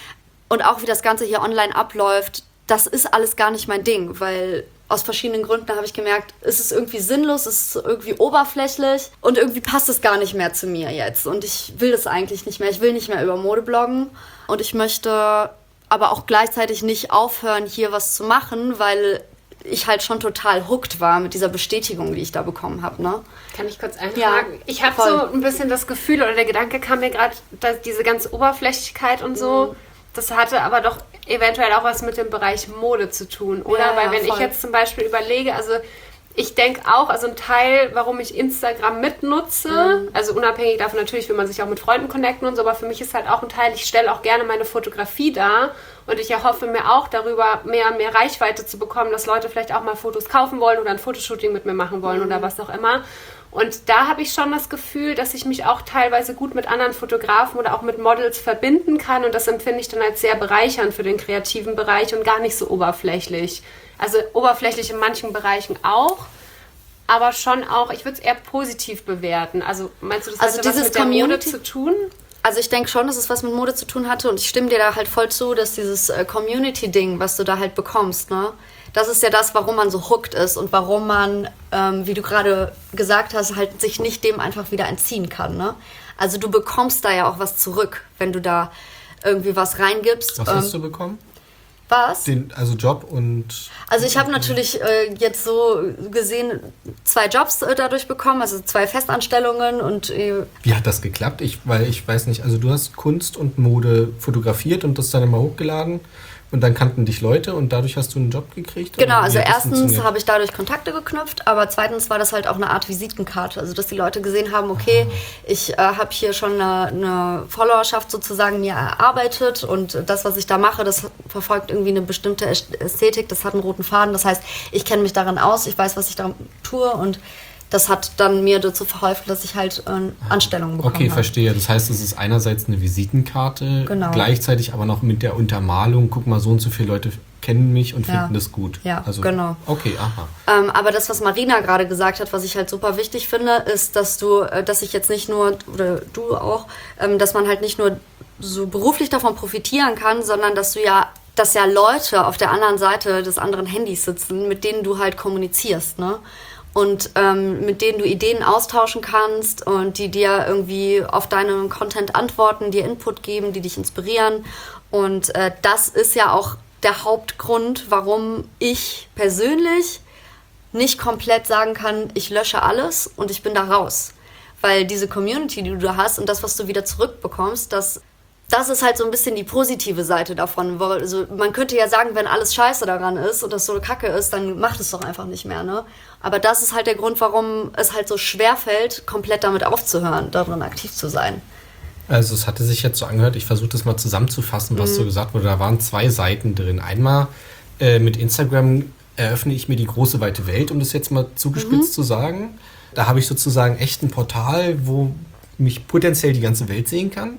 Und auch wie das Ganze hier online abläuft, das ist alles gar nicht mein Ding, weil aus verschiedenen Gründen habe ich gemerkt, es ist irgendwie sinnlos, es ist irgendwie oberflächlich und irgendwie passt es gar nicht mehr zu mir jetzt. Und ich will das eigentlich nicht mehr. Ich will nicht mehr über Mode bloggen und ich möchte aber auch gleichzeitig nicht aufhören, hier was zu machen, weil ich halt schon total hooked war mit dieser Bestätigung, die ich da bekommen habe. Ne? Kann ich kurz einhaken? Ja, ich habe voll. so ein bisschen das Gefühl, oder der Gedanke kam mir gerade, dass diese ganze Oberflächlichkeit und so, mhm. das hatte aber doch eventuell auch was mit dem Bereich Mode zu tun, oder? Ja, Weil ja, wenn voll. ich jetzt zum Beispiel überlege, also ich denke auch, also ein Teil, warum ich Instagram mitnutze, mhm. also unabhängig davon natürlich will man sich auch mit Freunden connecten und so, aber für mich ist halt auch ein Teil, ich stelle auch gerne meine Fotografie dar und ich erhoffe mir auch darüber mehr und mehr Reichweite zu bekommen, dass Leute vielleicht auch mal Fotos kaufen wollen oder ein Fotoshooting mit mir machen wollen mhm. oder was auch immer. Und da habe ich schon das Gefühl, dass ich mich auch teilweise gut mit anderen Fotografen oder auch mit Models verbinden kann. Und das empfinde ich dann als sehr bereichernd für den kreativen Bereich und gar nicht so oberflächlich. Also oberflächlich in manchen Bereichen auch, aber schon auch, ich würde es eher positiv bewerten. Also meinst du, das also hat was mit der Mode zu tun? Also ich denke schon, dass es was mit Mode zu tun hatte und ich stimme dir da halt voll zu, dass dieses äh, Community-Ding, was du da halt bekommst, ne? Das ist ja das, warum man so hooked ist und warum man, ähm, wie du gerade gesagt hast, halt sich nicht dem einfach wieder entziehen kann. Ne? Also du bekommst da ja auch was zurück, wenn du da irgendwie was reingibst. Was ähm, hast du bekommen? Was? Den, also Job und... Also ich habe natürlich äh, jetzt so gesehen zwei Jobs äh, dadurch bekommen, also zwei Festanstellungen und... Äh, Wie hat das geklappt? Ich, weil ich weiß nicht, also du hast Kunst und Mode fotografiert und das dann immer hochgeladen. Und dann kannten dich Leute und dadurch hast du einen Job gekriegt? Genau, also erstens habe ich dadurch Kontakte geknüpft, aber zweitens war das halt auch eine Art Visitenkarte. Also dass die Leute gesehen haben, okay, ich äh, habe hier schon eine, eine Followerschaft sozusagen mir erarbeitet und das, was ich da mache, das verfolgt irgendwie eine bestimmte Ästhetik, das hat einen roten Faden. Das heißt, ich kenne mich darin aus, ich weiß, was ich da tue und das hat dann mir dazu verholfen, dass ich halt äh, Anstellungen bekomme. Okay, verstehe. Das heißt, es ist einerseits eine Visitenkarte, genau. gleichzeitig aber noch mit der Untermalung. Guck mal, so und so viele Leute kennen mich und ja. finden das gut. Ja, also, genau. Okay, aha. Ähm, aber das, was Marina gerade gesagt hat, was ich halt super wichtig finde, ist, dass du, äh, dass ich jetzt nicht nur, oder du auch, ähm, dass man halt nicht nur so beruflich davon profitieren kann, sondern dass du ja, dass ja Leute auf der anderen Seite des anderen Handys sitzen, mit denen du halt kommunizierst, ne? Und ähm, mit denen du Ideen austauschen kannst und die dir irgendwie auf deinen Content antworten, dir Input geben, die dich inspirieren. Und äh, das ist ja auch der Hauptgrund, warum ich persönlich nicht komplett sagen kann, ich lösche alles und ich bin da raus. Weil diese Community, die du da hast und das, was du wieder zurückbekommst, das... Das ist halt so ein bisschen die positive Seite davon. Also man könnte ja sagen, wenn alles scheiße daran ist und das so kacke ist, dann macht es doch einfach nicht mehr, ne? Aber das ist halt der Grund, warum es halt so schwer fällt, komplett damit aufzuhören, darin aktiv zu sein. Also es hatte sich jetzt so angehört, ich versuche das mal zusammenzufassen, was mhm. so gesagt wurde. Da waren zwei Seiten drin. Einmal äh, mit Instagram eröffne ich mir die große weite Welt, um das jetzt mal zugespitzt mhm. zu sagen. Da habe ich sozusagen echt ein Portal, wo mich potenziell die ganze Welt sehen kann.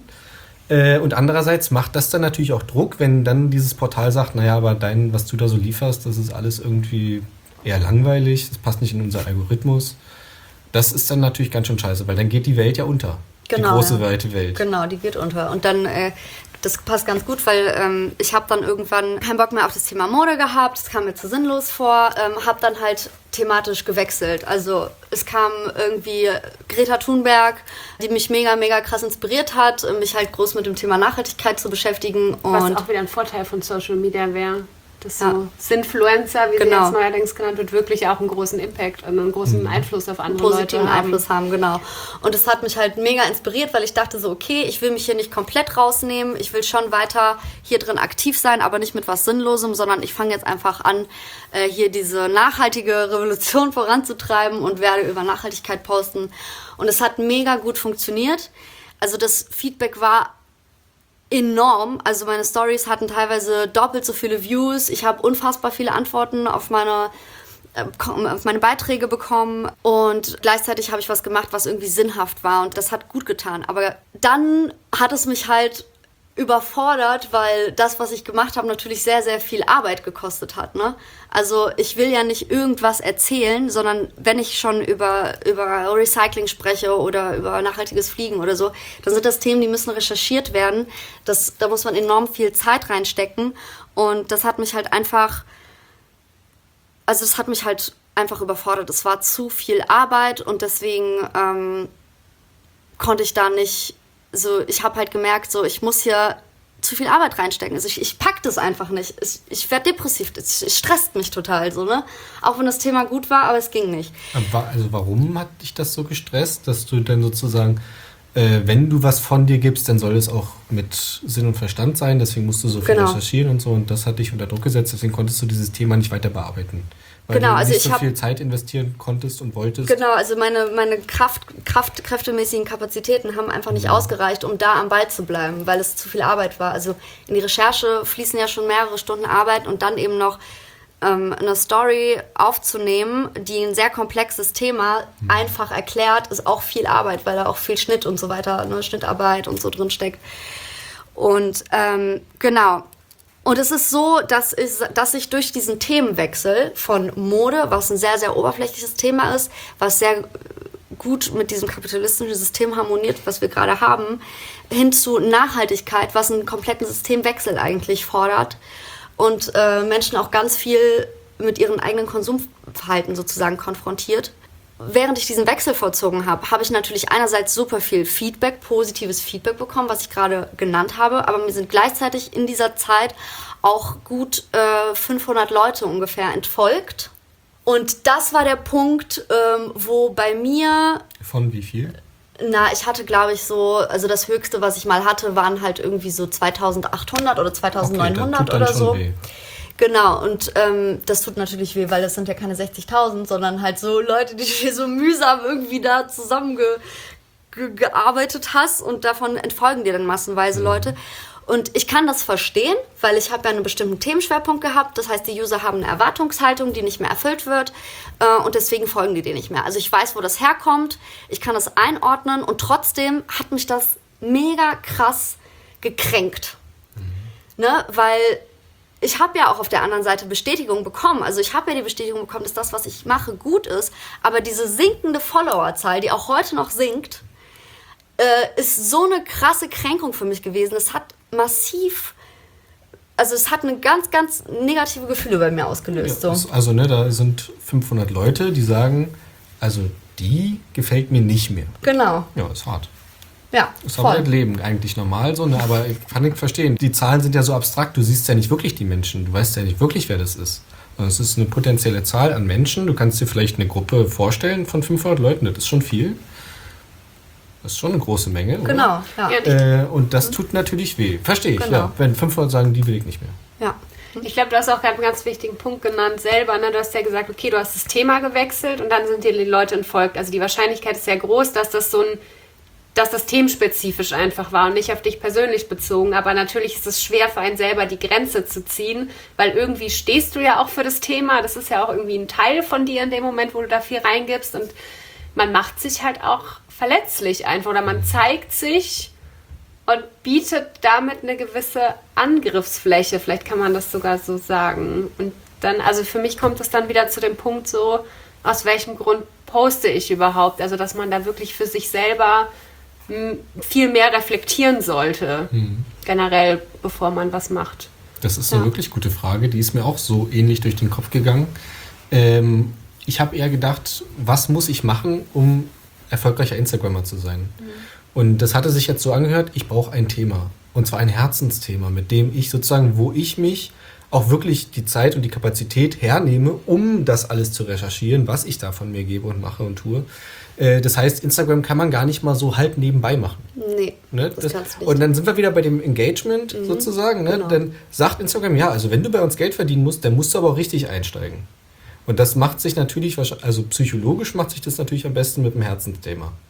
Und andererseits macht das dann natürlich auch Druck, wenn dann dieses Portal sagt, naja, aber dein, was du da so lieferst, das ist alles irgendwie eher langweilig, das passt nicht in unseren Algorithmus. Das ist dann natürlich ganz schön scheiße, weil dann geht die Welt ja unter. Genau, die große, ja. weite Welt. Genau, die geht unter. Und dann, äh, das passt ganz gut, weil ähm, ich habe dann irgendwann keinen Bock mehr auf das Thema Mode gehabt, das kam mir zu sinnlos vor, ähm, habe dann halt thematisch gewechselt. Also es kam irgendwie Greta Thunberg, die mich mega, mega krass inspiriert hat, mich halt groß mit dem Thema Nachhaltigkeit zu beschäftigen. Und was auch wieder ein Vorteil von Social Media wäre. Das ja. so Sinfluencer, wie genau. sie jetzt neuerdings genannt wird, wirklich auch einen großen Impact und einen großen mhm. Einfluss auf andere positiven Leute haben. Einfluss haben, genau. Und das hat mich halt mega inspiriert, weil ich dachte so, okay, ich will mich hier nicht komplett rausnehmen, ich will schon weiter hier drin aktiv sein, aber nicht mit was Sinnlosem, sondern ich fange jetzt einfach an, äh, hier diese nachhaltige Revolution voranzutreiben und werde über Nachhaltigkeit posten. Und es hat mega gut funktioniert. Also das Feedback war enorm. Also meine Stories hatten teilweise doppelt so viele Views. Ich habe unfassbar viele Antworten auf meine, äh, auf meine Beiträge bekommen und gleichzeitig habe ich was gemacht, was irgendwie sinnhaft war und das hat gut getan. Aber dann hat es mich halt überfordert, weil das, was ich gemacht habe, natürlich sehr, sehr viel Arbeit gekostet hat. Ne? Also ich will ja nicht irgendwas erzählen, sondern wenn ich schon über, über Recycling spreche oder über nachhaltiges Fliegen oder so, dann sind das Themen, die müssen recherchiert werden. Das, da muss man enorm viel Zeit reinstecken und das hat mich halt einfach, also das hat mich halt einfach überfordert. Es war zu viel Arbeit und deswegen ähm, konnte ich da nicht so, ich habe halt gemerkt, so, ich muss hier zu viel Arbeit reinstecken. Also ich, ich pack das einfach nicht. Ich, ich werde depressiv. Es, es stresst mich total so, ne? Auch wenn das Thema gut war, aber es ging nicht. Also warum hat dich das so gestresst, dass du dann sozusagen, äh, wenn du was von dir gibst, dann soll es auch mit Sinn und Verstand sein. Deswegen musst du so viel genau. recherchieren und so. Und das hat dich unter Druck gesetzt. Deswegen konntest du dieses Thema nicht weiter bearbeiten. Weil genau, du also nicht ich so hab, viel Zeit investieren konntest und wolltest. Genau, also meine, meine Kraft, Kraft, kräftemäßigen Kapazitäten haben einfach nicht mhm. ausgereicht, um da am Ball zu bleiben, weil es zu viel Arbeit war. Also in die Recherche fließen ja schon mehrere Stunden Arbeit und dann eben noch ähm, eine Story aufzunehmen, die ein sehr komplexes Thema mhm. einfach erklärt, ist auch viel Arbeit, weil da auch viel Schnitt und so weiter, ne, Schnittarbeit und so drin steckt. Und ähm, genau. Und es ist so, dass ich, dass ich durch diesen Themenwechsel von Mode, was ein sehr, sehr oberflächliches Thema ist, was sehr gut mit diesem kapitalistischen System harmoniert, was wir gerade haben, hin zu Nachhaltigkeit, was einen kompletten Systemwechsel eigentlich fordert und äh, Menschen auch ganz viel mit ihrem eigenen Konsumverhalten sozusagen konfrontiert. Während ich diesen Wechsel vollzogen habe, habe ich natürlich einerseits super viel Feedback, positives Feedback bekommen, was ich gerade genannt habe, aber mir sind gleichzeitig in dieser Zeit auch gut äh, fünfhundert Leute ungefähr entfolgt. Und das war der Punkt, ähm, wo bei mir... Von wie viel? Na, ich hatte, glaube ich, so, also das Höchste, was ich mal hatte, waren halt irgendwie so zweitausendachthundert oder zweitausendneunhundert okay, oder so. Weh. Genau, und ähm, das tut natürlich weh, weil das sind ja keine sechzigtausend, sondern halt so Leute, die du so mühsam irgendwie da zusammengearbeitet ge- hast und davon entfolgen dir dann massenweise mhm. Leute. Und ich kann das verstehen, weil ich habe ja einen bestimmten Themenschwerpunkt gehabt. Das heißt, die User haben eine Erwartungshaltung, die nicht mehr erfüllt wird äh, und deswegen folgen die dir nicht mehr. Also ich weiß, wo das herkommt, ich kann das einordnen und trotzdem hat mich das mega krass gekränkt. Mhm. Ne? Weil ich habe ja auch auf der anderen Seite Bestätigung bekommen. Also ich habe ja die Bestätigung bekommen, dass das, was ich mache, gut ist. Aber diese sinkende Followerzahl, die auch heute noch sinkt, äh, ist so eine krasse Kränkung für mich gewesen. Es hat massiv, also es hat eine ganz, ganz negative Gefühle bei mir ausgelöst. Ja, so. Also ne, da sind fünfhundert Leute, die sagen, also die gefällt mir nicht mehr. Genau. Ja, ist hart. Ja, ist voll. Aber das Leben eigentlich normal so, ne? Aber ich kann nicht verstehen. Die Zahlen sind ja so abstrakt, du siehst ja nicht wirklich die Menschen, du weißt ja nicht wirklich, wer das ist. Es ist eine potenzielle Zahl an Menschen, du kannst dir vielleicht eine Gruppe vorstellen von fünfhundert Leuten, das ist schon viel. Das ist schon eine große Menge, oder? Genau, ja. Äh, und das tut natürlich weh. Verstehe ich, genau. Ja. Wenn fünfhundert sagen, die will ich nicht mehr. Ja. Ich glaube, du hast auch gerade einen ganz wichtigen Punkt genannt selber. Ne? Du hast ja gesagt, okay, du hast das Thema gewechselt und dann sind dir die Leute entfolgt. Also die Wahrscheinlichkeit ist sehr groß, dass das so ein dass das themenspezifisch einfach war und nicht auf dich persönlich bezogen. Aber natürlich ist es schwer für einen selber, die Grenze zu ziehen, weil irgendwie stehst du ja auch für das Thema. Das ist ja auch irgendwie ein Teil von dir in dem Moment, wo du da viel reingibst. Und man macht sich halt auch verletzlich einfach oder man zeigt sich und bietet damit eine gewisse Angriffsfläche. Vielleicht kann man das sogar so sagen. Und dann, also für mich kommt es dann wieder zu dem Punkt so, aus welchem Grund poste ich überhaupt? Also dass man da wirklich für sich selber viel mehr reflektieren sollte, mhm. generell, bevor man was macht. Das ist eine ja. wirklich gute Frage, die ist mir auch so ähnlich durch den Kopf gegangen. Ähm, ich habe eher gedacht, was muss ich machen, um erfolgreicher Instagrammer zu sein? Mhm. Und das hatte sich jetzt so angehört, ich brauche ein Thema. Und zwar ein Herzensthema, mit dem ich sozusagen, wo ich mich auch wirklich die Zeit und die Kapazität hernehme, um das alles zu recherchieren, was ich da von mir gebe und mache und tue. Das heißt, Instagram kann man gar nicht mal so halb nebenbei machen. Nee, ne? das, das kannst du nicht. Und dann sind wir wieder bei dem Engagement mhm. sozusagen. Ne? Genau. Dann sagt Instagram, ja, also wenn du bei uns Geld verdienen musst, dann musst du aber auch richtig einsteigen. Und das macht sich natürlich, also psychologisch macht sich das natürlich am besten mit dem Herzensthema.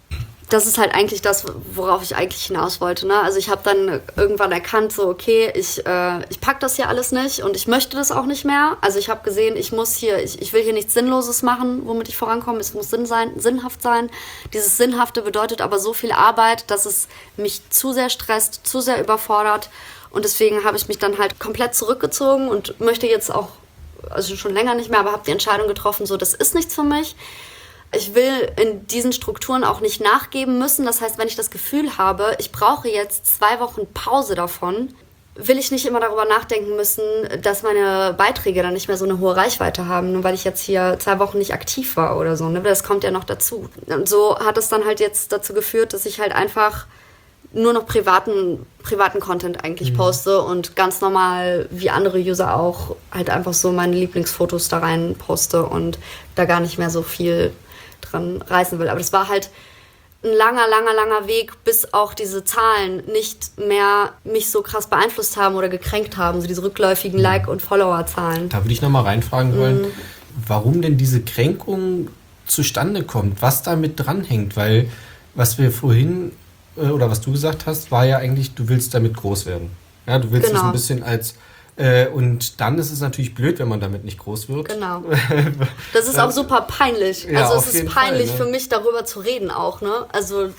das ist halt eigentlich das, worauf ich eigentlich hinaus wollte. Ne? Also ich habe dann irgendwann erkannt, so okay, ich, äh, ich pack das hier alles nicht und ich möchte das auch nicht mehr. Also ich habe gesehen, ich muss hier, ich, ich will hier nichts Sinnloses machen, womit ich vorankomme. Es muss Sinn sein, sinnhaft sein. Dieses Sinnhafte bedeutet aber so viel Arbeit, dass es mich zu sehr stresst, zu sehr überfordert. Und deswegen habe ich mich dann halt komplett zurückgezogen und möchte jetzt auch, also schon länger nicht mehr, aber habe die Entscheidung getroffen, so das ist nichts für mich. Ich will in diesen Strukturen auch nicht nachgeben müssen. Das heißt, wenn ich das Gefühl habe, ich brauche jetzt zwei Wochen Pause davon, will ich nicht immer darüber nachdenken müssen, dass meine Beiträge dann nicht mehr so eine hohe Reichweite haben, nur weil ich jetzt hier zwei Wochen nicht aktiv war oder so. Ne? Das kommt ja noch dazu. Und so hat es dann halt jetzt dazu geführt, dass ich halt einfach nur noch privaten, privaten Content eigentlich mhm. poste und ganz normal, wie andere User auch, halt einfach so meine Lieblingsfotos da rein poste und da gar nicht mehr so viel dran reißen will. Aber das war halt ein langer, langer, langer Weg, bis auch diese Zahlen nicht mehr mich so krass beeinflusst haben oder gekränkt haben, so diese rückläufigen Like- und Follower-Zahlen. Da würde ich nochmal reinfragen wollen, mhm. warum denn diese Kränkung zustande kommt, was damit dranhängt, weil was wir vorhin äh, oder was du gesagt hast, war ja eigentlich, du willst damit groß werden. Ja, du willst genau. es ein bisschen als Äh, und dann ist es natürlich blöd, wenn man damit nicht groß wird. Genau. Das ist auch super peinlich. Ja, also es ist peinlich Fall, ne? für mich, darüber zu reden auch. Ne? Also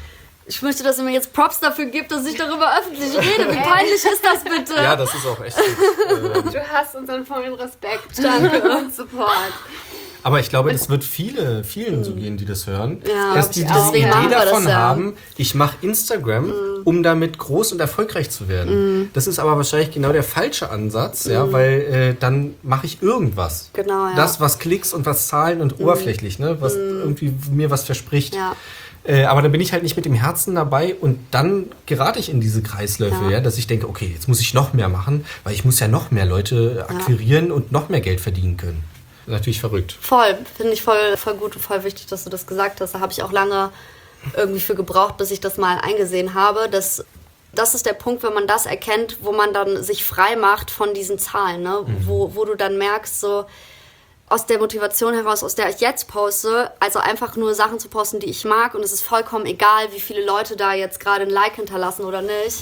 ich möchte, dass ihr mir jetzt Props dafür gibt, dass ich darüber öffentlich rede. Wie peinlich ist das bitte? Ja, das ist auch echt gut. Du hast unseren vollen Respekt. Danke. Und Support. Aber ich glaube, das wird viele, vielen so gehen, die das hören. Ja, dass die diese Idee davon das, ja. haben, ich mache Instagram, mm. um damit groß und erfolgreich zu werden. Mm. Das ist aber wahrscheinlich genau der falsche Ansatz, mm. ja, weil äh, dann mache ich irgendwas. Genau, ja. Das, was Klicks und was Zahlen und mm. oberflächlich, ne, was mm. irgendwie mir was verspricht. Ja. Äh, aber dann bin ich halt nicht mit dem Herzen dabei und dann gerate ich in diese Kreisläufe, ja. Ja, dass ich denke, okay, jetzt muss ich noch mehr machen, weil ich muss ja noch mehr Leute akquirieren ja. und noch mehr Geld verdienen können. Natürlich verrückt. Voll, finde ich voll, voll gut und voll wichtig, dass du das gesagt hast. Da habe ich auch lange irgendwie für gebraucht, bis ich das mal eingesehen habe. Dass, das ist der Punkt, wenn man das erkennt, wo man dann sich frei macht von diesen Zahlen. Ne? Mhm. Wo, wo du dann merkst, so aus der Motivation heraus, aus der ich jetzt poste, also einfach nur Sachen zu posten, die ich mag. Und es ist vollkommen egal, wie viele Leute da jetzt gerade ein Like hinterlassen oder nicht.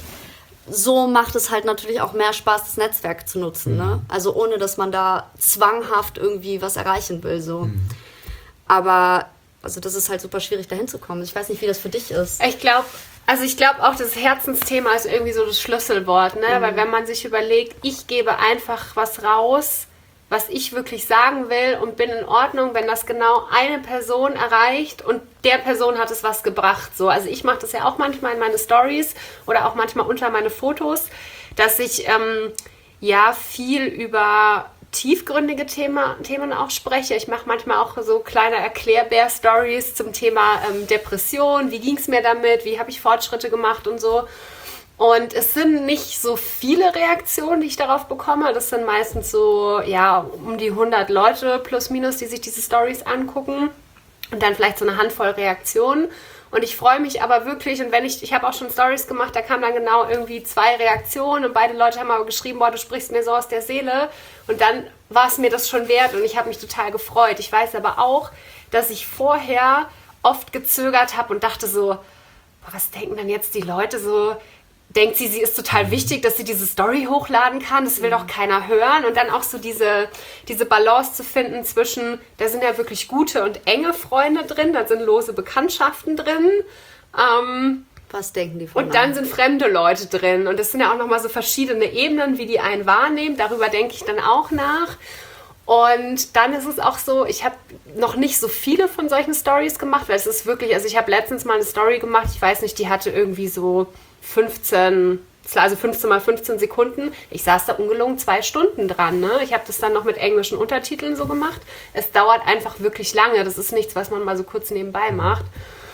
So macht es halt natürlich auch mehr Spaß, das Netzwerk zu nutzen. Mhm. Ne? Also ohne, dass man da zwanghaft irgendwie was erreichen will. So. Mhm. Aber also das ist halt super schwierig, da hinzukommen. Ich weiß nicht, wie das für dich ist. Ich glaube, also ich glaube auch, das Herzensthema ist irgendwie so das Schlüsselwort. Ne? Mhm. Weil wenn man sich überlegt, ich gebe einfach was raus, was ich wirklich sagen will und bin in Ordnung, wenn das genau eine Person erreicht und der Person hat es was gebracht. So. Also ich mache das ja auch manchmal in meine Stories oder auch manchmal unter meine Fotos, dass ich ähm, ja viel über tiefgründige Thema, Themen auch spreche. Ich mache manchmal auch so kleine Erklärbär-Stories zum Thema ähm, Depression, wie ging es mir damit, wie habe ich Fortschritte gemacht und so. Und es sind nicht so viele Reaktionen, die ich darauf bekomme. Das sind meistens so, ja, um die hundert Leute plus minus, die sich diese Stories angucken. Und dann vielleicht so eine Handvoll Reaktionen. Und ich freue mich aber wirklich, und wenn ich, ich habe auch schon Stories gemacht, da kamen dann genau irgendwie zwei Reaktionen und beide Leute haben aber geschrieben, boah, du sprichst mir so aus der Seele. Und dann war es mir das schon wert und ich habe mich total gefreut. Ich weiß aber auch, dass ich vorher oft gezögert habe und dachte so, boah, was denken dann jetzt die Leute so? Denkt sie, sie ist total wichtig, dass sie diese Story hochladen kann. Das will doch keiner hören. Und dann auch so diese, diese Balance zu finden zwischen, da sind ja wirklich gute und enge Freunde drin, da sind lose Bekanntschaften drin. Ähm, Was denken die von Und dann einem? sind fremde Leute drin. Und das sind ja auch nochmal so verschiedene Ebenen, wie die einen wahrnehmen. Darüber denke ich dann auch nach. Und dann ist es auch so, ich habe noch nicht so viele von solchen Stories gemacht, weil es ist wirklich, also ich habe letztens mal eine Story gemacht, ich weiß nicht, die hatte irgendwie so fünfzehn, also fünfzehn mal fünfzehn Sekunden. Ich saß da ungelogen zwei Stunden dran. Ne? Ich habe das dann noch mit englischen Untertiteln so gemacht. Es dauert einfach wirklich lange. Das ist nichts, was man mal so kurz nebenbei macht.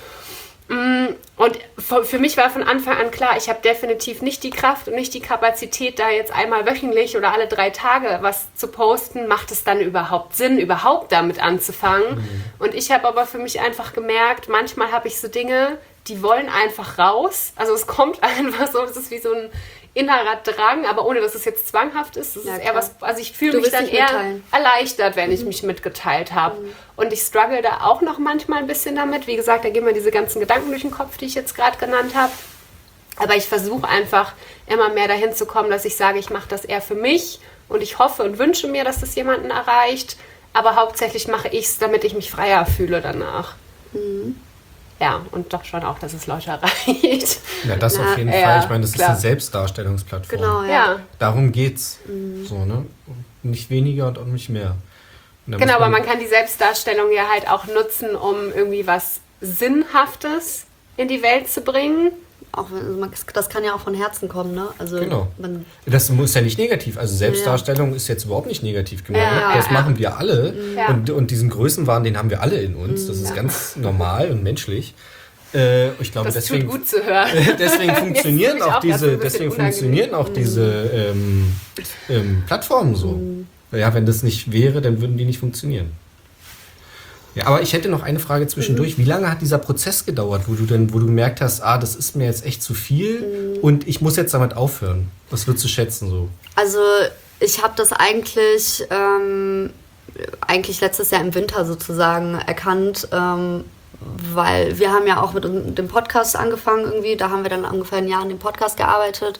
Und für mich war von Anfang an klar, ich habe definitiv nicht die Kraft und nicht die Kapazität, da jetzt einmal wöchentlich oder alle drei Tage was zu posten. Macht es dann überhaupt Sinn, überhaupt damit anzufangen? Mhm. Und ich habe aber für mich einfach gemerkt, manchmal habe ich so Dinge, die wollen einfach raus. Also es kommt einfach so, das ist wie so ein innerer Drang, aber ohne, dass es jetzt zwanghaft ist. Das Ja, ist eher klar. was, also ich fühle Du mich willst dann dich eher mitteilen. erleichtert, wenn ich mich mitgeteilt habe. Mhm. Und ich struggle da auch noch manchmal ein bisschen damit. Wie gesagt, da gehen mir diese ganzen Gedanken durch den Kopf, die ich jetzt gerade genannt habe. Aber ich versuche einfach immer mehr dahin zu kommen, dass ich sage, ich mache das eher für mich und ich hoffe und wünsche mir, dass das jemanden erreicht. Aber hauptsächlich mache ich es, damit ich mich freier fühle danach. Mhm. Ja, und doch schon auch, dass es Leute erreicht. Ja, das Na, auf jeden ja, Fall. Ich meine, das klar. ist eine Selbstdarstellungsplattform. Genau, ja. Ja, Darum geht's. So, ne? Nicht weniger und auch nicht mehr. Und da genau, muss aber man kann die Selbstdarstellung ja halt auch nutzen, um irgendwie was Sinnhaftes in die Welt zu bringen. Auch wenn, man- das kann ja auch von Herzen kommen, ne? Also Genau. man, Das muss ja nicht negativ. Also Selbstdarstellung ist jetzt überhaupt nicht negativ gemeint. Ja, das ja, machen wir alle. Ja. Und, und diesen Größenwahn, den haben wir alle in uns. Das ist ganz normal und menschlich. Äh, ich glaube, Das deswegen, tut gut zu hören. deswegen funktionieren Jetzt fühl ich auch auch grad so diese, ein bisschen deswegen unangenehm. funktionieren auch diese ähm, ähm, Plattformen so. Ja, wenn das nicht wäre, dann würden die nicht funktionieren. Ja, aber ich hätte noch eine Frage zwischendurch. Wie lange hat dieser Prozess gedauert, wo du denn, wo du gemerkt hast, ah, das ist mir jetzt echt zu viel und ich muss jetzt damit aufhören? Was würdest du schätzen so? also ich habe das eigentlich, ähm, eigentlich letztes Jahr im Winter sozusagen erkannt, ähm, weil wir haben ja auch mit dem Podcast angefangen irgendwie, da haben wir dann ungefähr ein Jahr an dem Podcast gearbeitet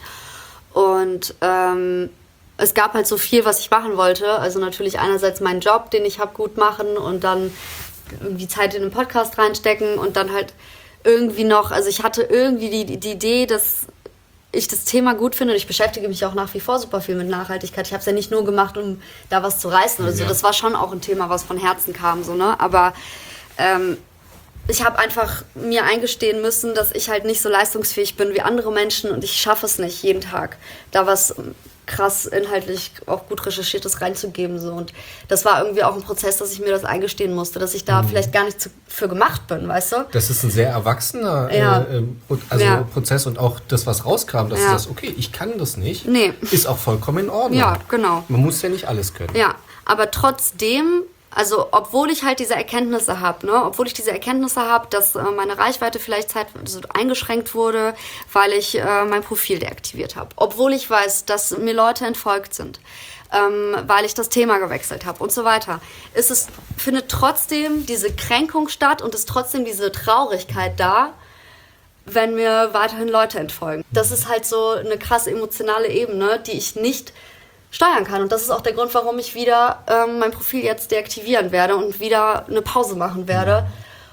und ähm, es gab halt so viel, was ich machen wollte. Also natürlich einerseits meinen Job, den ich habe, gut machen und dann irgendwie Zeit in den Podcast reinstecken und dann halt irgendwie noch, also ich hatte irgendwie die, die Idee, dass ich das Thema gut finde und ich beschäftige mich auch nach wie vor super viel mit Nachhaltigkeit. Ich habe es ja nicht nur gemacht, um da was zu reißen oder so. Ja. Das war schon auch ein Thema, was von Herzen kam, so, ne? Aber ähm, ich habe einfach mir eingestehen müssen, dass ich halt nicht so leistungsfähig bin wie andere Menschen und ich schaffe es nicht, jeden Tag da was krass inhaltlich auch gut recherchiertes reinzugeben. So. Und das war irgendwie auch ein Prozess, dass ich mir das eingestehen musste, dass ich da vielleicht gar nicht zu, für gemacht bin, weißt du? Das ist ein sehr erwachsener Ja. äh, äh, also Ja. Prozess und auch das, was rauskam, dass Ja. du sagst, okay, ich kann das nicht, Nee. ist auch vollkommen in Ordnung. Ja, genau. Man muss ja nicht alles können. Ja, aber trotzdem, also obwohl ich halt diese Erkenntnisse habe, ne, obwohl ich diese Erkenntnisse habe, dass äh, meine Reichweite vielleicht Zeit, also eingeschränkt wurde, weil ich äh, mein Profil deaktiviert habe, obwohl ich weiß, dass mir Leute entfolgt sind, ähm, weil ich das Thema gewechselt habe und so weiter, ist es, findet trotzdem diese Kränkung statt und ist trotzdem diese Traurigkeit da, wenn mir weiterhin Leute entfolgen. Das ist halt so eine krasse emotionale Ebene, die ich nicht steuern kann. Und das ist auch der Grund, warum ich wieder ähm, mein Profil jetzt deaktivieren werde und wieder eine Pause machen werde,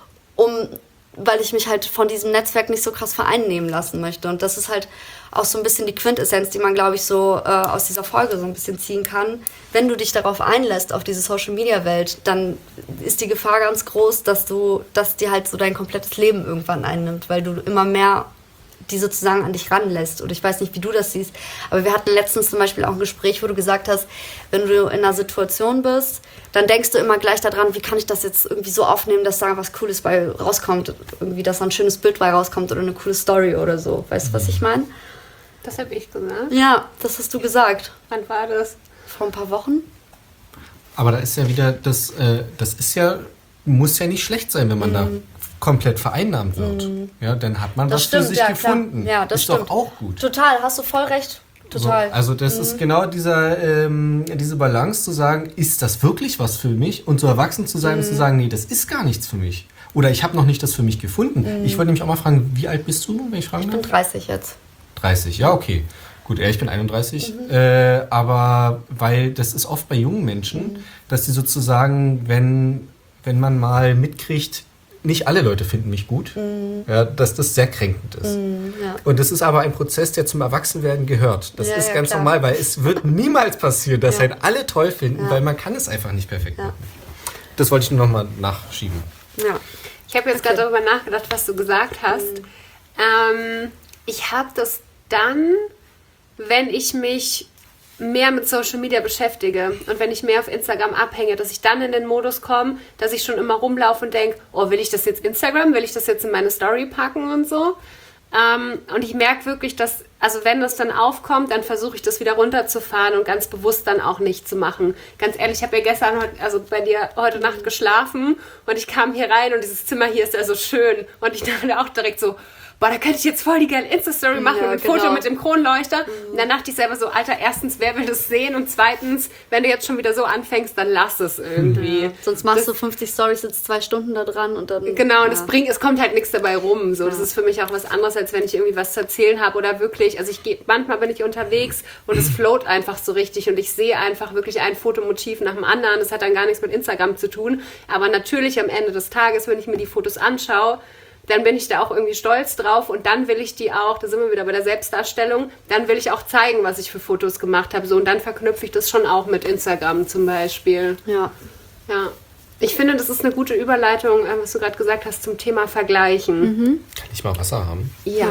um, weil ich mich halt von diesem Netzwerk nicht so krass vereinnehmen lassen möchte. Und das ist halt auch so ein bisschen die Quintessenz, die man, glaube ich, so äh, aus dieser Folge so ein bisschen ziehen kann. Wenn du dich darauf einlässt, auf diese Social-Media-Welt, dann ist die Gefahr ganz groß, dass du, dass dir halt so dein komplettes Leben irgendwann einnimmt, weil du immer mehr die sozusagen an dich ranlässt. Und ich weiß nicht, wie du das siehst, aber wir hatten letztens zum Beispiel auch ein Gespräch, wo du gesagt hast, wenn du in einer Situation bist, dann denkst du immer gleich daran, wie kann ich das jetzt irgendwie so aufnehmen, dass da was Cooles bei rauskommt, irgendwie, dass da ein schönes Bild bei rauskommt oder eine coole Story oder so. Weißt du, was ich meine? Das habe ich gesagt. Ja, das hast du gesagt. Wann war das? Vor ein paar Wochen? Aber da ist ja wieder, das, äh, das ist ja, muss ja nicht schlecht sein, wenn man da komplett vereinnahmt wird. Ja, dann hat man Das was stimmt, für sich ja, gefunden. klar. Ja, das ist stimmt. doch auch gut. Total, hast du voll recht. Total. So, also das ist genau dieser, ähm, diese Balance zu sagen, ist das wirklich was für mich? Und so erwachsen zu sein und zu sagen, nee, das ist gar nichts für mich. Oder ich habe noch nicht das für mich gefunden. Ich wollte nämlich auch mal fragen, wie alt bist du, wenn ich fragen Ich darf? bin dreißig jetzt. dreißig, ja, okay. Gut, ich bin einunddreißig. Äh, aber weil das ist oft bei jungen Menschen, dass sie sozusagen, wenn, wenn man mal mitkriegt, nicht alle Leute finden mich gut, ja, dass das sehr kränkend ist. Ja. Und das ist aber ein Prozess, der zum Erwachsenwerden gehört. Das Ja, ist ja, ganz klar. normal, weil es wird niemals passieren, dass Ja. halt alle toll finden, Ja. weil man kann es einfach nicht perfekt Ja. machen. Das wollte ich nur nochmal nachschieben. Ja. Ich habe jetzt Okay. gerade darüber nachgedacht, was du gesagt hast. Ähm, ich habe das dann, wenn ich mich mehr mit Social Media beschäftige und wenn ich mehr auf Instagram abhänge, dass ich dann in den Modus komme, dass ich schon immer rumlaufe und denke, oh, will ich das jetzt Instagram, will ich das jetzt in meine Story packen und so. Ähm, und ich merke wirklich, dass, also wenn das dann aufkommt, dann versuche ich das wieder runterzufahren und ganz bewusst dann auch nicht zu machen. Ganz ehrlich, ich habe ja gestern, also bei dir heute Nacht geschlafen und ich kam hier rein und dieses Zimmer hier ist ja so schön und ich dachte auch direkt so, boah, da könnte ich jetzt voll die geile Insta-Story machen Ja, mit genau. Foto mit dem Kronleuchter. Mhm. Und dann dachte ich selber so, Alter, erstens, wer will das sehen? Und zweitens, wenn du jetzt schon wieder so anfängst, dann lass es irgendwie. Ja. Sonst machst das, du fünfzig Storys, sitzt zwei Stunden da dran und dann... Genau, und ja. es bringt, es kommt halt nichts dabei rum. So. Ja. Das ist für mich auch was anderes, als wenn ich irgendwie was zu erzählen habe oder wirklich, also ich gehe, manchmal bin ich unterwegs und es float einfach so richtig und ich sehe einfach wirklich ein Fotomotiv nach dem anderen. Das hat dann gar nichts mit Instagram zu tun. Aber natürlich am Ende des Tages, wenn ich mir die Fotos anschaue, dann bin ich da auch irgendwie stolz drauf und dann will ich die auch, da sind wir wieder bei der Selbstdarstellung, dann will ich auch zeigen, was ich für Fotos gemacht habe. So, und dann verknüpfe ich das schon auch mit Instagram zum Beispiel. Ja. Ja. Ich finde, das ist eine gute Überleitung, was du gerade gesagt hast, zum Thema Vergleichen. Mhm. Kann ich mal Wasser haben? Ja.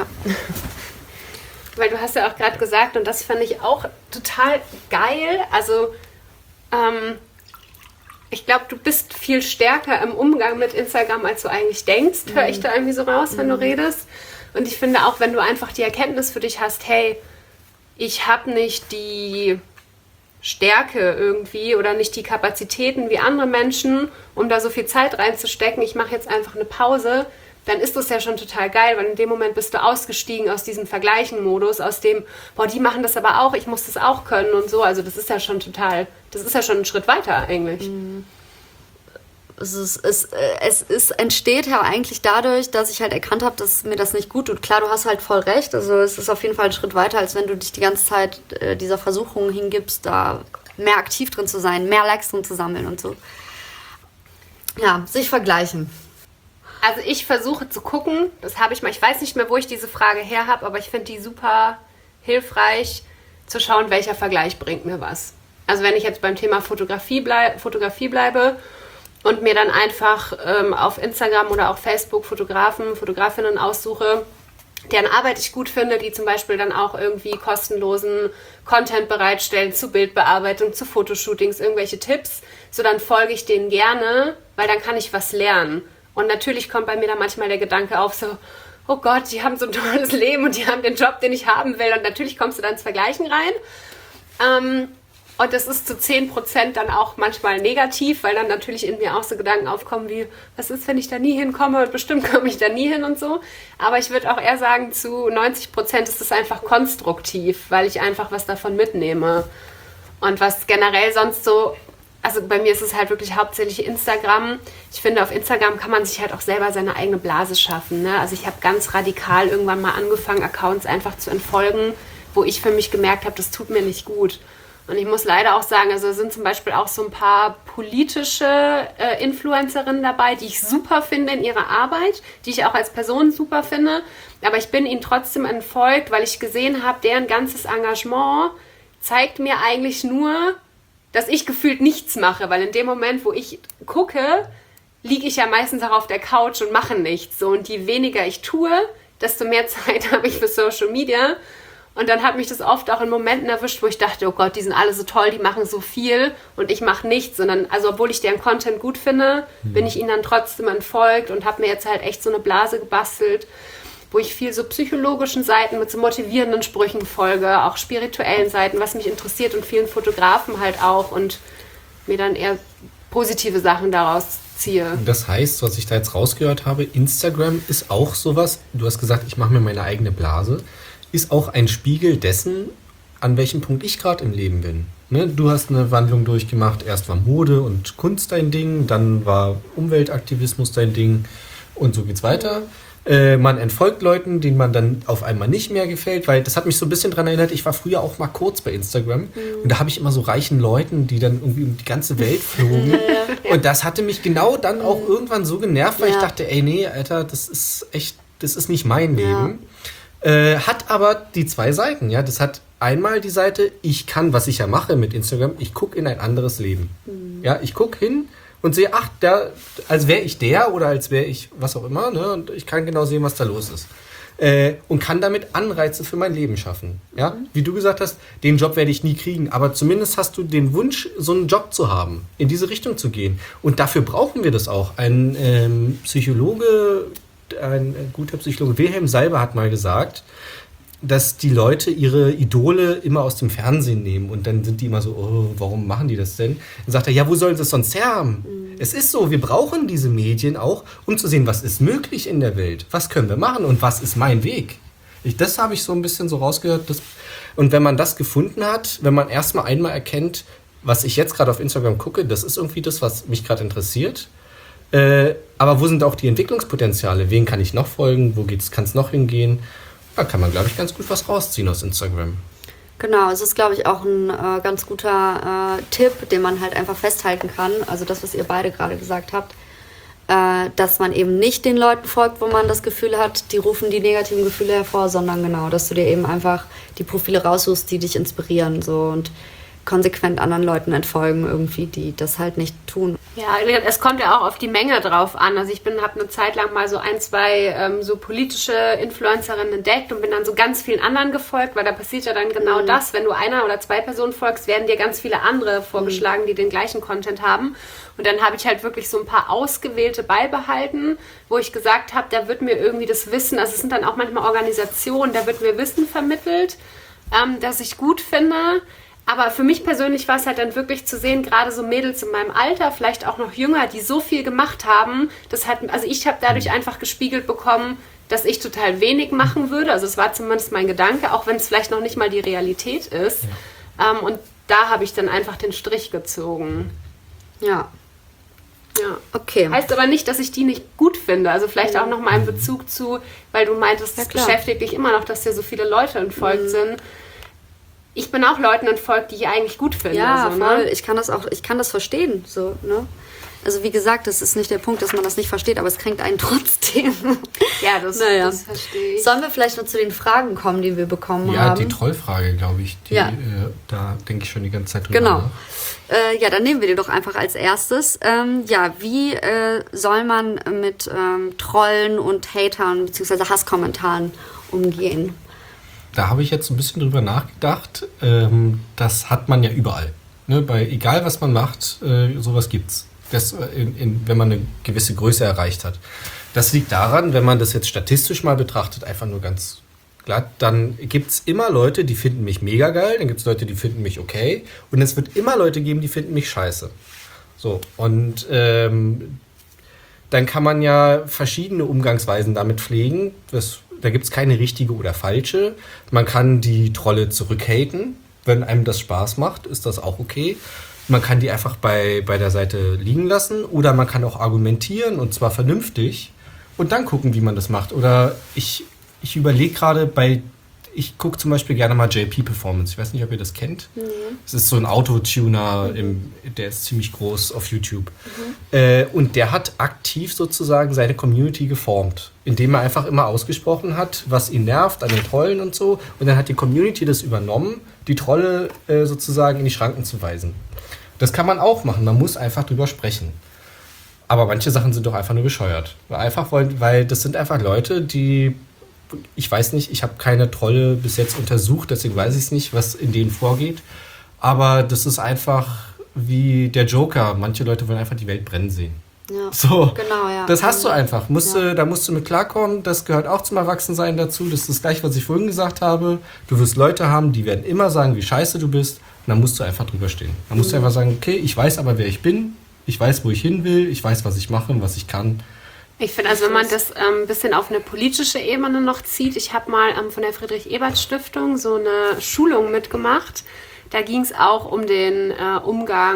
Weil du hast ja auch gerade gesagt, und das fand ich auch total geil, also ähm, ich glaube, du bist viel stärker im Umgang mit Instagram, als du eigentlich denkst, höre mhm. ich da irgendwie so raus, wenn mhm. du redest. Und ich finde auch, wenn du einfach die Erkenntnis für dich hast, hey, ich habe nicht die Stärke irgendwie oder nicht die Kapazitäten wie andere Menschen, um da so viel Zeit reinzustecken, ich mache jetzt einfach eine Pause, dann ist das ja schon total geil, weil in dem Moment bist du ausgestiegen aus diesem Vergleichen-Modus, aus dem, boah, die machen das aber auch, ich muss das auch können und so. Also das ist ja schon total, das ist ja schon ein Schritt weiter eigentlich. Es, ist, es, es ist, entsteht ja eigentlich dadurch, dass ich halt erkannt habe, dass mir das nicht gut tut. Klar, du hast halt voll recht, also es ist auf jeden Fall ein Schritt weiter, als wenn du dich die ganze Zeit äh, dieser Versuchung hingibst, da mehr aktiv drin zu sein, mehr Likes drin zu sammeln und so. Ja, sich vergleichen. Also ich versuche zu gucken, das habe ich mal, ich weiß nicht mehr, wo ich diese Frage her habe, aber ich finde die super hilfreich, zu schauen, welcher Vergleich bringt mir was. Also wenn ich jetzt beim Thema Fotografie, bleib, Fotografie bleibe und mir dann einfach ähm, auf Instagram oder auch Facebook Fotografen, Fotografinnen aussuche, deren Arbeit ich gut finde, die zum Beispiel dann auch irgendwie kostenlosen Content bereitstellen zu Bildbearbeitung, zu Fotoshootings, irgendwelche Tipps, so dann folge ich denen gerne, weil dann kann ich was lernen. Und natürlich kommt bei mir dann manchmal der Gedanke auf, so, oh Gott, die haben so ein tolles Leben und die haben den Job, den ich haben will. Und natürlich kommst du dann ins Vergleichen rein. Ähm, und das ist zu zehn Prozent dann auch manchmal negativ, weil dann natürlich in mir auch so Gedanken aufkommen wie, was ist, wenn ich da nie hinkomme? Und bestimmt komme ich da nie hin und so. Aber ich würde auch eher sagen, zu neunzig Prozent ist es einfach konstruktiv, weil ich einfach was davon mitnehme. Und was generell sonst so... Also bei mir ist es halt wirklich hauptsächlich Instagram. Ich finde, auf Instagram kann man sich halt auch selber seine eigene Blase schaffen. Ne? Also ich habe ganz radikal irgendwann mal angefangen, Accounts einfach zu entfolgen, wo ich für mich gemerkt habe, das tut mir nicht gut. Und ich muss leider auch sagen, also es sind zum Beispiel auch so ein paar politische äh, Influencerinnen dabei, die ich super finde in ihrer Arbeit, die ich auch als Person super finde. Aber ich bin ihnen trotzdem entfolgt, weil ich gesehen habe, deren ganzes Engagement zeigt mir eigentlich nur, dass ich gefühlt nichts mache, weil in dem Moment, wo ich gucke, liege ich ja meistens auch auf der Couch und mache nichts. So, und je weniger ich tue, desto mehr Zeit habe ich für Social Media. Und dann hat mich das oft auch in Momenten erwischt, wo ich dachte, oh Gott, die sind alle so toll, die machen so viel und ich mache nichts. Sondern, also obwohl ich deren Content gut finde, mhm. bin ich ihnen dann trotzdem entfolgt und habe mir jetzt halt echt so eine Blase gebastelt, wo ich viel so psychologischen Seiten mit so motivierenden Sprüchen folge, auch spirituellen Seiten, was mich interessiert und vielen Fotografen halt auch und mir dann eher positive Sachen daraus ziehe. Das heißt, was ich da jetzt rausgehört habe, Instagram ist auch sowas, du hast gesagt, ich mache mir meine eigene Blase, ist auch ein Spiegel dessen, an welchem Punkt ich gerade im Leben bin. Ne? Du hast eine Wandlung durchgemacht, erst war Mode und Kunst dein Ding, dann war Umweltaktivismus dein Ding und so geht's weiter. Äh, man entfolgt Leuten, denen man dann auf einmal nicht mehr gefällt, weil das hat mich so ein bisschen daran erinnert, ich war früher auch mal kurz bei Instagram mhm. und da habe ich immer so reichen Leuten, die dann irgendwie um die ganze Welt flogen ja. und das hatte mich genau dann auch mhm. irgendwann so genervt, weil ja. ich dachte, ey nee, Alter, das ist echt, das ist nicht mein ja. Leben. Äh, hat aber die zwei Seiten, ja, das hat einmal die Seite, ich kann, was ich ja mache mit Instagram, ich gucke in ein anderes Leben. Mhm. Ja, ich gucke hin und sehe, ach, der, als wäre ich der oder als wäre ich was auch immer, ne? Und ich kann genau sehen, was da los ist. Äh, und kann damit Anreize für mein Leben schaffen. Ja? Mhm. Wie du gesagt hast, den Job werde ich nie kriegen, aber zumindest hast du den Wunsch, so einen Job zu haben, in diese Richtung zu gehen. Und dafür brauchen wir das auch. Ein ähm, Psychologe, ein guter Psychologe, Wilhelm Salber hat mal gesagt, dass die Leute ihre Idole immer aus dem Fernsehen nehmen und dann sind die immer so, oh, warum machen die das denn? Dann sagt er, ja, wo sollen sie es sonst her haben? Mhm. Es ist so, wir brauchen diese Medien auch, um zu sehen, was ist möglich in der Welt, was können wir machen und was ist mein Weg. Ich, das habe ich so ein bisschen so rausgehört. Dass, und wenn man das gefunden hat, wenn man erstmal einmal erkennt, was ich jetzt gerade auf Instagram gucke, das ist irgendwie das, was mich gerade interessiert. Äh, aber wo sind auch die Entwicklungspotenziale? Wen kann ich noch folgen? Wo kann es noch hingehen? Da kann man, glaube ich, ganz gut was rausziehen aus Instagram. Genau, es ist, glaube ich, auch ein äh, ganz guter äh, Tipp, den man halt einfach festhalten kann. Also das, was ihr beide gerade gesagt habt, äh, dass man eben nicht den Leuten folgt, wo man das Gefühl hat, die rufen die negativen Gefühle hervor, sondern genau, dass du dir eben einfach die Profile raussuchst, die dich inspirieren, so, und konsequent anderen Leuten entfolgen irgendwie, die das halt nicht tun. Ja, es kommt ja auch auf die Menge drauf an. Also ich bin, habe eine Zeit lang mal so ein, zwei ähm, so politische Influencerinnen entdeckt und bin dann so ganz vielen anderen gefolgt, weil da passiert ja dann genau mhm. das. Wenn du einer oder zwei Personen folgst, werden dir ganz viele andere vorgeschlagen, mhm. die den gleichen Content haben. Und dann habe ich halt wirklich so ein paar ausgewählte beibehalten, wo ich gesagt habe, da wird mir irgendwie das Wissen, also es sind dann auch manchmal Organisationen, da wird mir Wissen vermittelt, ähm, das ich gut finde. Aber für mich persönlich war es halt dann wirklich zu sehen, gerade so Mädels in meinem Alter, vielleicht auch noch jünger, die so viel gemacht haben, das hat, also ich habe dadurch einfach gespiegelt bekommen, dass ich total wenig machen würde. Also es war zumindest mein Gedanke, auch wenn es vielleicht noch nicht mal die Realität ist. Ja. Ähm, und da habe ich dann einfach den Strich gezogen. Ja. Ja, okay. Heißt aber nicht, dass ich die nicht gut finde. Also vielleicht mhm. auch noch mal in Bezug zu, weil du meintest, es beschäftigt dich immer noch, dass dir so viele Leute entfolgt mhm. sind. Ich bin auch Leuten entfolgt, die ich eigentlich gut finde. Ja, so, voll. Ne? Ich kann das auch, ich kann das verstehen. So, ne? Also wie gesagt, das ist nicht der Punkt, dass man das nicht versteht, aber es kränkt einen trotzdem. Ja, das, naja. das verstehe ich. Sollen wir vielleicht noch zu den Fragen kommen, die wir bekommen ja, haben? Ja, die Trollfrage, glaube ich. Die, ja. äh, da denke ich schon die ganze Zeit drüber Genau. nach. Äh, ja, dann nehmen wir die doch einfach als erstes. Ähm, ja, wie äh, soll man mit ähm, Trollen und Hatern bzw. Hasskommentaren umgehen? Da habe ich jetzt ein bisschen drüber nachgedacht. Ähm, das hat man ja überall. Ne? Bei egal was man macht, äh, sowas gibt's. Das, in, in, wenn man eine gewisse Größe erreicht hat. Das liegt daran, wenn man das jetzt statistisch mal betrachtet, einfach nur ganz glatt, dann gibt es immer Leute, die finden mich mega geil, dann gibt es Leute, die finden mich okay und es wird immer Leute geben, die finden mich scheiße. So, und ähm, dann kann man ja verschiedene Umgangsweisen damit pflegen. Das, da gibt es keine richtige oder falsche. Man kann die Trolle zurückhaten. Wenn einem das Spaß macht, ist das auch okay. Man kann die einfach bei, bei der Seite liegen lassen oder man kann auch argumentieren und zwar vernünftig und dann gucken, wie man das macht. Oder ich, ich überlege gerade bei, ich gucke zum Beispiel gerne mal J P Performance. Ich weiß nicht, ob ihr das kennt. Mhm. Das ist so ein Autotuner, im, der ist ziemlich groß auf YouTube. Mhm. Äh, und der hat aktiv sozusagen seine Community geformt, indem er einfach immer ausgesprochen hat, was ihn nervt an den Trollen und so. Und dann hat die Community das übernommen, die Trolle äh, sozusagen in die Schranken zu weisen. Das kann man auch machen, man muss einfach drüber sprechen. Aber manche Sachen sind doch einfach nur bescheuert. Einfach wollen, weil das sind einfach Leute, die, ich weiß nicht, ich habe keine Trolle bis jetzt untersucht, deswegen weiß ich es nicht, was in denen vorgeht. Aber das ist einfach wie der Joker. Manche Leute wollen einfach die Welt brennen sehen. Ja, so, genau, ja. Das hast du einfach. Musst ja. du, da musst du mit klarkommen. Das gehört auch zum Erwachsensein dazu. Das ist das Gleiche, was ich vorhin gesagt habe. Du wirst Leute haben, die werden immer sagen, wie scheiße du bist. Und dann musst du einfach drüber stehen. Dann musst mhm. du einfach sagen, okay, ich weiß aber, wer ich bin. Ich weiß, wo ich hin will. Ich weiß, was ich mache und was ich kann. Ich finde, also wenn man das ein ähm, bisschen auf eine politische Ebene noch zieht, ich habe mal ähm, von der Friedrich-Ebert-Stiftung so eine Schulung mitgemacht. Da ging es auch um den äh, Umgang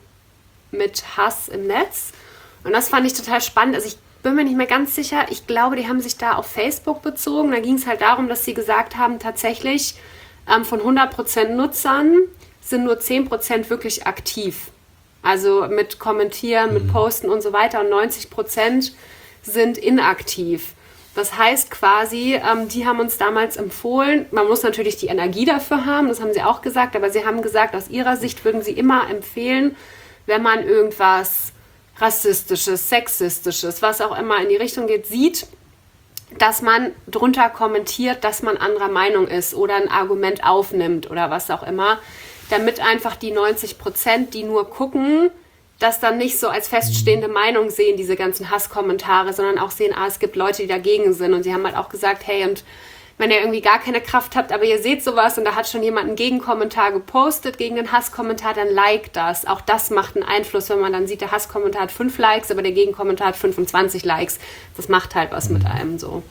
mit Hass im Netz. Und das fand ich total spannend. Also ich bin mir nicht mehr ganz sicher. Ich glaube, die haben sich da auf Facebook bezogen. Da ging es halt darum, dass sie gesagt haben, tatsächlich ähm, von hundert Prozent Nutzern sind nur zehn Prozent wirklich aktiv. Also mit Kommentieren, mit Posten und so weiter. Und neunzig Prozent sind inaktiv. Das heißt quasi, ähm, die haben uns damals empfohlen, man muss natürlich die Energie dafür haben, das haben sie auch gesagt, aber sie haben gesagt, aus ihrer Sicht würden sie immer empfehlen, wenn man irgendwas Rassistisches, Sexistisches, was auch immer in die Richtung geht, sieht, dass man drunter kommentiert, dass man anderer Meinung ist oder ein Argument aufnimmt oder was auch immer, damit einfach die neunzig Prozent, die nur gucken, das dann nicht so als feststehende Meinung sehen, diese ganzen Hasskommentare, sondern auch sehen, ah, es gibt Leute, die dagegen sind. Und sie haben halt auch gesagt, hey, und wenn ihr irgendwie gar keine Kraft habt, aber ihr seht sowas und da hat schon jemand einen Gegenkommentar gepostet gegen den Hasskommentar, dann like das. Auch das macht einen Einfluss, wenn man dann sieht, der Hasskommentar hat fünf Likes, aber der Gegenkommentar hat fünfundzwanzig Likes. Das macht halt was mit einem so.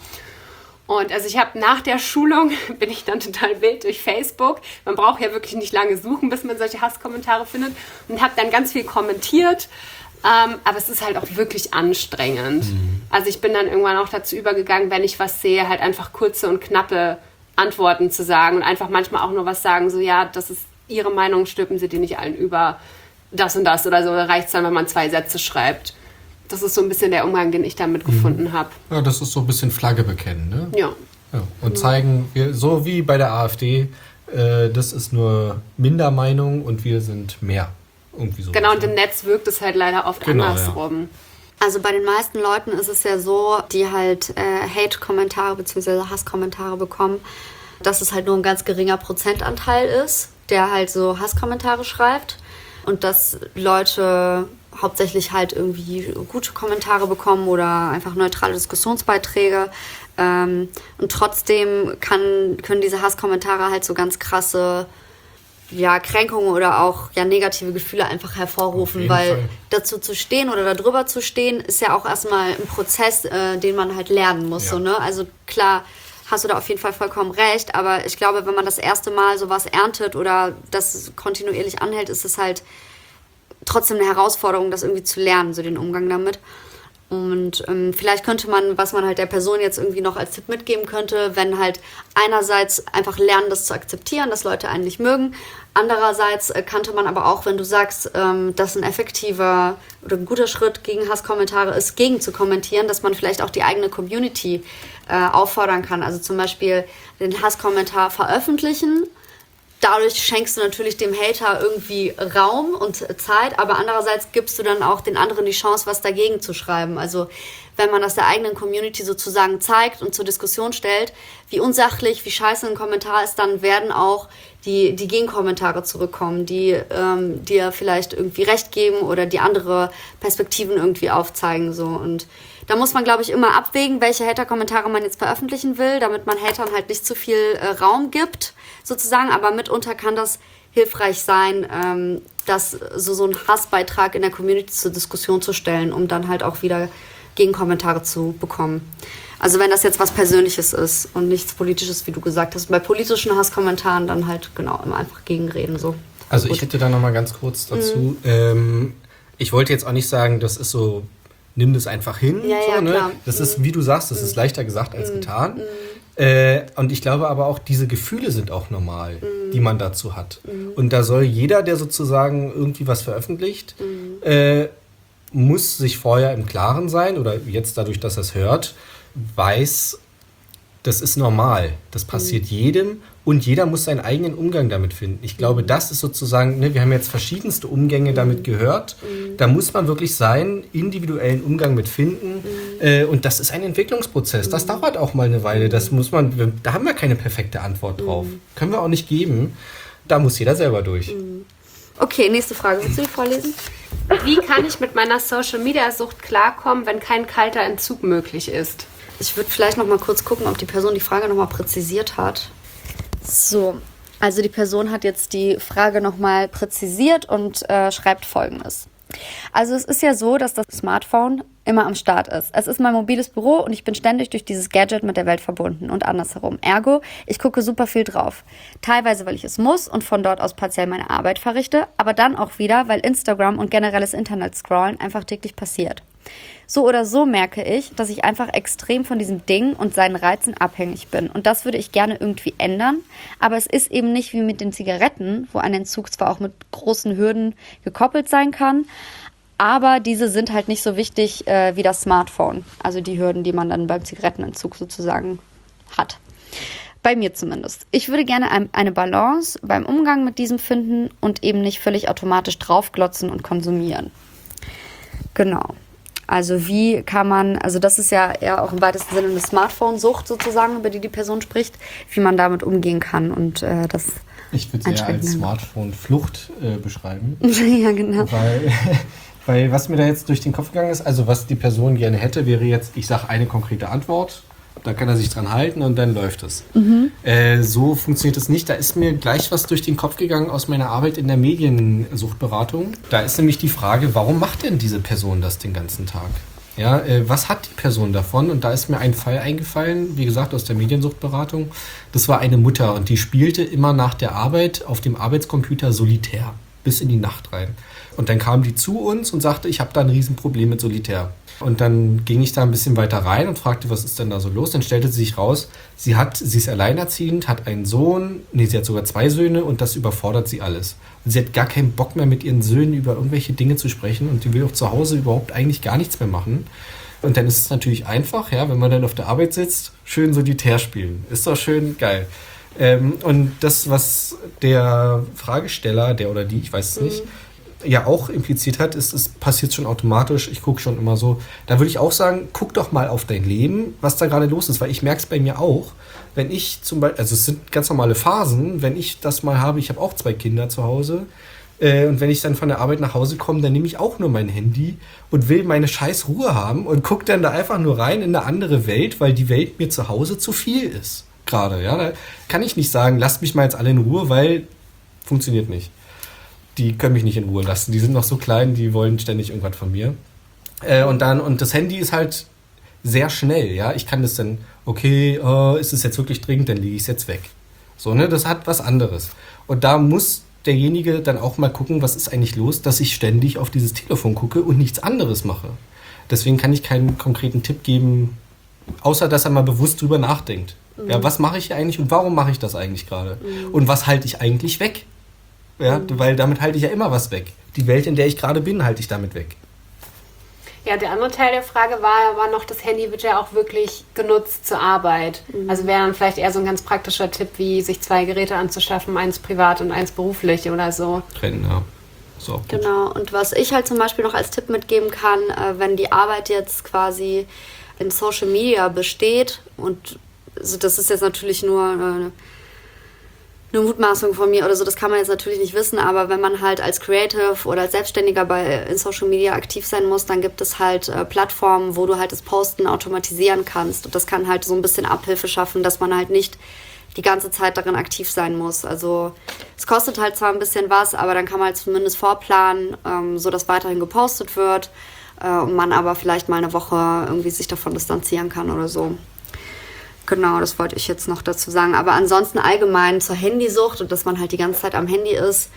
Und also ich habe nach der Schulung, bin ich dann total wild durch Facebook. Man braucht ja wirklich nicht lange suchen, bis man solche Hasskommentare findet. Und habe dann ganz viel kommentiert. Ähm, aber es ist halt auch wirklich anstrengend. Mhm. Also ich bin dann irgendwann auch dazu übergegangen, wenn ich was sehe, halt einfach kurze und knappe Antworten zu sagen. Und einfach manchmal auch nur was sagen, so ja, das ist Ihre Meinung, stülpen Sie die nicht allen über das und das oder so. Da reicht es dann, wenn man zwei Sätze schreibt. Das ist so ein bisschen der Umgang, den ich damit mhm. gefunden habe. Ja, das ist so ein bisschen Flagge bekennen, ne? Ja. ja und ja. zeigen, wir, so wie bei der AfD, äh, das ist nur Mindermeinung und wir sind mehr. Irgendwie so. Genau, und im Netz wirkt es halt leider oft genau, andersrum. Ja. Also bei den meisten Leuten ist es ja so, die halt äh, Hate-Kommentare bzw. Hasskommentare bekommen, dass es halt nur ein ganz geringer Prozentanteil ist, der halt so Hasskommentare schreibt. Und dass Leute hauptsächlich halt irgendwie gute Kommentare bekommen oder einfach neutrale Diskussionsbeiträge. Ähm, und trotzdem kann, können diese Hasskommentare halt so ganz krasse ja, Kränkungen oder auch ja, negative Gefühle einfach hervorrufen, weil Fall. dazu zu stehen oder darüber zu stehen, ist ja auch erstmal ein Prozess, äh, den man halt lernen muss. Ja. So, ne? Also klar, hast du da auf jeden Fall vollkommen recht, aber ich glaube, wenn man das erste Mal sowas erntet oder das kontinuierlich anhält, ist es halt trotzdem eine Herausforderung, das irgendwie zu lernen, so den Umgang damit. Und ähm, vielleicht könnte man, was man halt der Person jetzt irgendwie noch als Tipp mitgeben könnte, wenn halt einerseits einfach lernen, das zu akzeptieren, dass Leute einen nicht mögen. Andererseits äh, könnte man aber auch, wenn du sagst, ähm, dass ein effektiver oder ein guter Schritt gegen Hasskommentare ist, gegen zu kommentieren, dass man vielleicht auch die eigene Community äh, auffordern kann. Also zum Beispiel den Hasskommentar veröffentlichen. Dadurch schenkst du natürlich dem Hater irgendwie Raum und Zeit, aber andererseits gibst du dann auch den anderen die Chance, was dagegen zu schreiben. Also wenn man das der eigenen Community sozusagen zeigt und zur Diskussion stellt, wie unsachlich, wie scheiße ein Kommentar ist, dann werden auch die, die Gegenkommentare zurückkommen, die ähm, dir vielleicht irgendwie recht geben oder die andere Perspektiven irgendwie aufzeigen. So. Und da muss man, glaube ich, immer abwägen, welche Hater-Kommentare man jetzt veröffentlichen will, damit man Hatern halt nicht zu viel äh, Raum gibt, sozusagen. Aber mitunter kann das hilfreich sein, ähm, das, so, so einen Hassbeitrag in der Community zur Diskussion zu stellen, um dann halt auch wieder Gegenkommentare zu bekommen. Also wenn das jetzt was Persönliches ist und nichts Politisches, wie du gesagt hast. Bei politischen Hasskommentaren dann halt genau immer einfach gegenreden. So. Also ich hätte da nochmal ganz kurz dazu. Mhm. Ähm, ich wollte jetzt auch nicht sagen, das ist so... nimm das einfach hin. Ja, so, ja, ne? klar. Das ist, wie du sagst, das ist leichter gesagt als getan. Äh, und ich glaube aber auch, diese Gefühle sind auch normal, die man dazu hat. Und da soll jeder, der sozusagen irgendwie was veröffentlicht, äh, muss sich vorher im Klaren sein, oder jetzt dadurch, dass er es hört, weiß, das ist normal. Das passiert jedem. Und jeder muss seinen eigenen Umgang damit finden. Ich glaube, das ist sozusagen, ne, wir haben jetzt verschiedenste Umgänge damit gehört. Mhm. Da muss man wirklich seinen individuellen Umgang mit finden. Mhm. Äh, und das ist ein Entwicklungsprozess. Mhm. Das dauert auch mal eine Weile. Das muss man, da haben wir keine perfekte Antwort drauf. Mhm. Können wir auch nicht geben. Da muss jeder selber durch. Mhm. Okay, nächste Frage. Willst du die vorlesen? Wie kann ich mit meiner Social-Media-Sucht klarkommen, wenn kein kalter Entzug möglich ist? Ich würde vielleicht noch mal kurz gucken, ob die Person die Frage noch mal präzisiert hat. So, also die Person hat jetzt die Frage nochmal präzisiert und äh, schreibt Folgendes. Also es ist ja so, dass das Smartphone immer am Start ist. Es ist mein mobiles Büro und ich bin ständig durch dieses Gadget mit der Welt verbunden und andersherum. Ergo, ich gucke super viel drauf. Teilweise, weil ich es muss und von dort aus partiell meine Arbeit verrichte, aber dann auch wieder, weil Instagram und generelles Internet-Scrollen einfach täglich passiert. So oder so merke ich, dass ich einfach extrem von diesem Ding und seinen Reizen abhängig bin. Und das würde ich gerne irgendwie ändern. Aber es ist eben nicht wie mit den Zigaretten, wo ein Entzug zwar auch mit großen Hürden gekoppelt sein kann, aber diese sind halt nicht so wichtig äh, wie das Smartphone. Also die Hürden, die man dann beim Zigarettenentzug sozusagen hat. Bei mir zumindest. Ich würde gerne ein, eine Balance beim Umgang mit diesem finden und eben nicht völlig automatisch draufglotzen und konsumieren. Genau. Also wie kann man, also das ist ja eher auch im weitesten Sinne eine Smartphone-Sucht sozusagen, über die die Person spricht, wie man damit umgehen kann und äh, das Ich würde es eher als Smartphone-Flucht äh, beschreiben. Ja, genau. Weil, weil was mir da jetzt durch den Kopf gegangen ist, also was die Person gerne hätte, wäre jetzt, ich sage eine konkrete Antwort Da kann er sich dran halten und dann läuft es. Mhm. Äh, so funktioniert es nicht. Da ist mir gleich was durch den Kopf gegangen aus meiner Arbeit in der Mediensuchtberatung. Da ist nämlich die Frage, warum macht denn diese Person das den ganzen Tag? Ja, äh, was hat die Person davon? Und da ist mir ein Fall eingefallen, wie gesagt, aus der Mediensuchtberatung. Das war eine Mutter und die spielte immer nach der Arbeit auf dem Arbeitscomputer Solitär bis in die Nacht rein. Und dann kam die zu uns und sagte, ich habe da ein Riesenproblem mit Solitär. Und dann ging ich da ein bisschen weiter rein und fragte, was ist denn da so los? Dann stellte sie sich raus, sie hat, sie ist alleinerziehend, hat einen Sohn, nee, sie hat sogar zwei Söhne und das überfordert sie alles. Und sie hat gar keinen Bock mehr mit ihren Söhnen über irgendwelche Dinge zu sprechen und die will auch zu Hause überhaupt eigentlich gar nichts mehr machen. Und dann ist es natürlich einfach, ja, wenn man dann auf der Arbeit sitzt, schön Solitär spielen. Ist doch schön geil. Ähm, und das, was der Fragesteller, der oder die, ich weiß es mhm. nicht, ja auch impliziert hat, ist, es passiert schon automatisch, ich gucke schon immer so. Da würde ich auch sagen, guck doch mal auf dein Leben, was da gerade los ist, weil ich merke es bei mir auch, wenn ich zum Beispiel, also es sind ganz normale Phasen, wenn ich das mal habe, ich habe auch zwei Kinder zu Hause äh, und wenn ich dann von der Arbeit nach Hause komme, dann nehme ich auch nur mein Handy und will meine scheiß Ruhe haben und gucke dann da einfach nur rein in eine andere Welt, weil die Welt mir zu Hause zu viel ist. Gerade, ja, da kann ich nicht sagen, lasst mich mal jetzt alle in Ruhe, weil funktioniert nicht. Die können mich nicht in Ruhe lassen. Die sind noch so klein, die wollen ständig irgendwas von mir. Äh, und dann, und das Handy ist halt sehr schnell, ja. Ich kann das dann, okay, oh, ist es jetzt wirklich dringend, dann lege ich es jetzt weg. So, ne, das hat was anderes. Und da muss derjenige dann auch mal gucken, was ist eigentlich los, dass ich ständig auf dieses Telefon gucke und nichts anderes mache. Deswegen kann ich keinen konkreten Tipp geben, außer dass er mal bewusst drüber nachdenkt. Mhm. Ja, was mache ich hier eigentlich und warum mache ich das eigentlich gerade? Mhm. Und was halte ich eigentlich weg? Ja, mhm. Weil damit halte ich ja immer was weg. Die Welt, in der ich gerade bin, halte ich damit weg. Ja, der andere Teil der Frage war, war noch, das Handy wird ja auch wirklich genutzt zur Arbeit. Mhm. Also wäre dann vielleicht eher so ein ganz praktischer Tipp, wie sich zwei Geräte anzuschaffen, eins privat und eins beruflich oder so. Trennen, ja. Ist auch gut. Genau, und was ich halt zum Beispiel noch als Tipp mitgeben kann, äh, wenn die Arbeit jetzt quasi in Social Media besteht, und also das ist jetzt natürlich nur äh, eine Mutmaßung von mir oder so, das kann man jetzt natürlich nicht wissen, aber wenn man halt als Creative oder als Selbstständiger bei, in Social Media aktiv sein muss, dann gibt es halt äh, Plattformen, wo du halt das Posten automatisieren kannst, und das kann halt so ein bisschen Abhilfe schaffen, dass man halt nicht die ganze Zeit darin aktiv sein muss. Also es kostet halt zwar ein bisschen was, aber dann kann man halt zumindest vorplanen, ähm, so dass weiterhin gepostet wird äh, und man aber vielleicht mal eine Woche irgendwie sich davon distanzieren kann oder so. Genau, das wollte ich jetzt noch dazu sagen. Aber ansonsten allgemein zur Handysucht und dass man halt die ganze Zeit am Handy ist,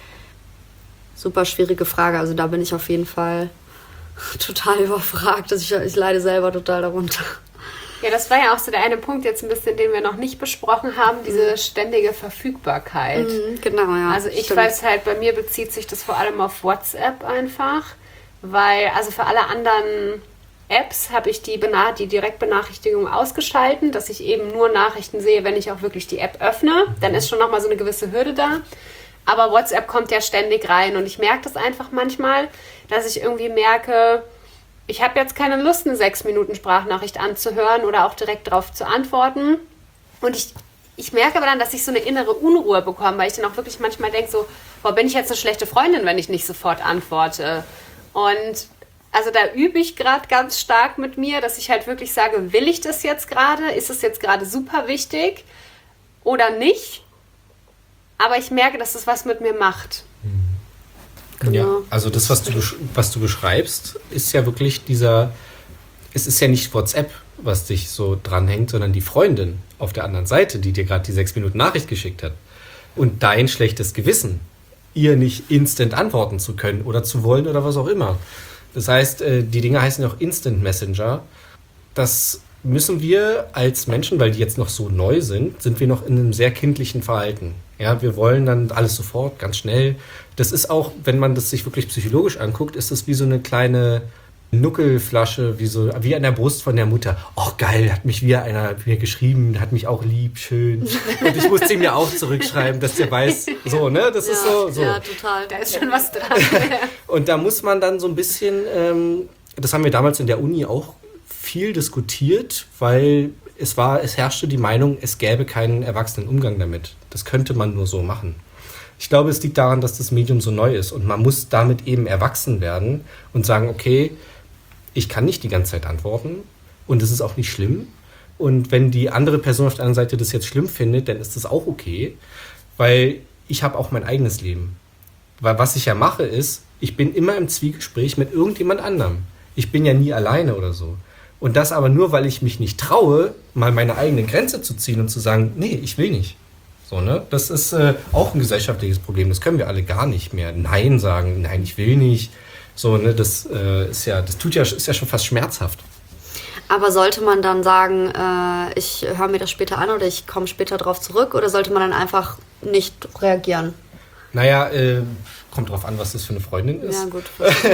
super schwierige Frage. Also da bin ich auf jeden Fall total überfragt. Also ich, ich leide selber total darunter. Ja, das war ja auch so der eine Punkt jetzt ein bisschen, den wir noch nicht besprochen haben, diese ständige Verfügbarkeit. Mhm, genau, ja. Also ich stimmt. weiß halt, bei mir bezieht sich das vor allem auf WhatsApp einfach, weil also für alle anderen Apps habe ich die, Bena- die Direktbenachrichtigung ausgeschalten, dass ich eben nur Nachrichten sehe, wenn ich auch wirklich die App öffne. Dann ist schon nochmal so eine gewisse Hürde da. Aber WhatsApp kommt ja ständig rein und ich merke das einfach manchmal, dass ich irgendwie merke, ich habe jetzt keine Lust, eine sechs Minuten Sprachnachricht anzuhören oder auch direkt darauf zu antworten. Und ich, ich merke aber dann, dass ich so eine innere Unruhe bekomme, weil ich dann auch wirklich manchmal denke, so, boah, bin ich jetzt eine schlechte Freundin, wenn ich nicht sofort antworte? Und also da übe ich gerade ganz stark mit mir, dass ich halt wirklich sage, will ich das jetzt gerade? Ist es jetzt gerade super wichtig oder nicht? Aber ich merke, dass das was mit mir macht. Genau. Ja, also das, was du, was du beschreibst, ist ja wirklich dieser, es ist ja nicht WhatsApp, was dich so dranhängt, sondern die Freundin auf der anderen Seite, die dir gerade die sechs Minuten Nachricht geschickt hat. Und dein schlechtes Gewissen, ihr nicht instant antworten zu können oder zu wollen oder was auch immer. Das heißt, die Dinge heißen ja auch Instant Messenger. Das müssen wir als Menschen, weil die jetzt noch so neu sind, sind wir noch in einem sehr kindlichen Verhalten. Ja, wir wollen dann alles sofort, ganz schnell. Das ist auch, wenn man das sich wirklich psychologisch anguckt, ist das wie so eine kleine Nuckelflasche, wie so wie an der Brust von der Mutter. Oh geil, hat mich wieder einer mir geschrieben, hat mich auch lieb, schön. Und ich musste ihm ja auch zurückschreiben, dass der weiß, so, ne? Das ja, ist so, so. Ja, total. Da ist schon was dran. Und da muss man dann so ein bisschen, ähm, das haben wir damals in der Uni auch viel diskutiert, weil es war, es herrschte die Meinung, es gäbe keinen erwachsenen Umgang damit. Das könnte man nur so machen. Ich glaube, es liegt daran, dass das Medium so neu ist und man muss damit eben erwachsen werden und sagen, okay, ich kann nicht die ganze Zeit antworten und es ist auch nicht schlimm Und wenn die andere Person auf der anderen Seite das jetzt schlimm findet, dann ist das auch okay, weil ich habe auch mein eigenes Leben. Weil was ich ja mache ist, ich bin immer im Zwiegespräch mit irgendjemand anderem. Ich bin ja nie alleine oder so. Und das aber nur, weil ich mich nicht traue, mal meine eigene Grenze zu ziehen und zu sagen, nee, ich will nicht. So, ne? Das ist äh, auch ein gesellschaftliches Problem. Das können wir alle gar nicht mehr. Nein sagen, nein, ich will nicht. So, ne? Das äh, ist ja, das tut ja, ist ja schon fast schmerzhaft. Aber sollte man dann sagen, äh, ich höre mir das später an oder ich komme später drauf zurück, oder sollte man dann einfach nicht reagieren? Naja, äh, kommt drauf an, was das für eine Freundin ist. Ja, gut.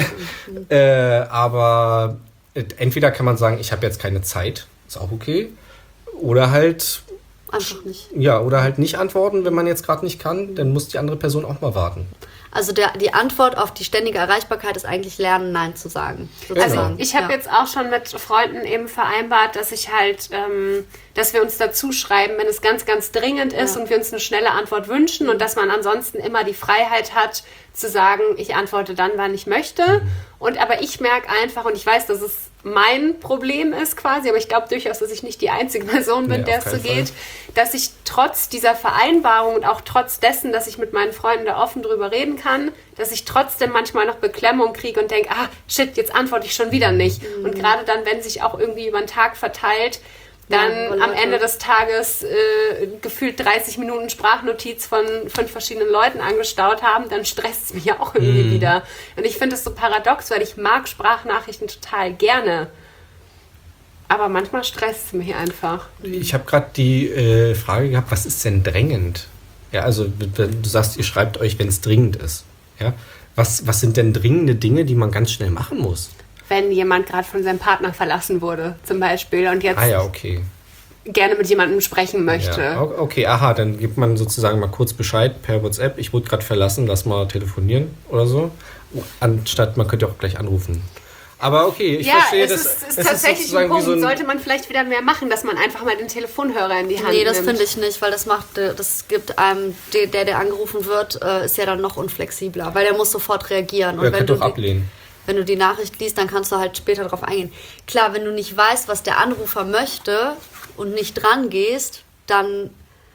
äh, aber äh, entweder kann man sagen, ich habe jetzt keine Zeit, ist auch okay. Oder halt... Einfach nicht. Ja, oder halt nicht antworten, wenn man jetzt gerade nicht kann, dann muss die andere Person auch mal warten. Also der, die Antwort auf die ständige Erreichbarkeit ist eigentlich lernen, Nein zu sagen. Sozusagen. Also ich habe ja. jetzt auch schon mit Freunden eben vereinbart, dass ich halt, ähm, dass wir uns dazu schreiben, wenn es ganz, ganz dringend ist ja. und wir uns eine schnelle Antwort wünschen und dass man ansonsten immer die Freiheit hat, zu sagen, ich antworte dann, wann ich möchte. Mhm. Und aber ich merke einfach, und ich weiß, dass es mein Problem ist quasi, aber ich glaube durchaus, dass ich nicht die einzige Person bin, nee, der es so geht, dass ich trotz dieser Vereinbarung und auch trotz dessen, dass ich mit meinen Freunden da offen drüber reden kann, dass ich trotzdem manchmal noch Beklemmung kriege und denke, ah, shit, jetzt antworte ich schon wieder nicht. Mhm. Und gerade dann, wenn sich auch irgendwie über den Tag verteilt, dann ja, am Ende des Tages äh, gefühlt dreißig Minuten Sprachnotiz von fünf verschiedenen Leuten angestaut haben, dann stresst es mich ja auch irgendwie mm. wieder. Und ich finde es so paradox, weil ich mag Sprachnachrichten total gerne. Aber manchmal stresst es mich einfach. Ich habe gerade die äh, Frage gehabt, was ist denn drängend? Ja, also du sagst, ihr schreibt euch, wenn es dringend ist. Ja? Was, was sind denn dringende Dinge, die man ganz schnell machen muss? Wenn jemand gerade von seinem Partner verlassen wurde, zum Beispiel, und jetzt ah, ja, okay. gerne mit jemandem sprechen möchte. Ja, okay, aha, dann gibt man sozusagen mal kurz Bescheid per WhatsApp, ich wurde gerade verlassen, lass mal telefonieren oder so. Anstatt, man könnte auch gleich anrufen. Aber okay, ich ja, verstehe, es das ist, ist tatsächlich ein Punkt, so ein sollte man vielleicht wieder mehr machen, dass man einfach mal den Telefonhörer in die Hand nee, nimmt. Nee, das finde ich nicht, weil das macht, das gibt einem, der, der angerufen wird, ist ja dann noch unflexibler, weil der muss sofort reagieren. Und ja, wenn du doch ablehnen. Wenn du die Nachricht liest, dann kannst du halt später darauf eingehen. Klar, wenn du nicht weißt, was der Anrufer möchte und nicht dran gehst, dann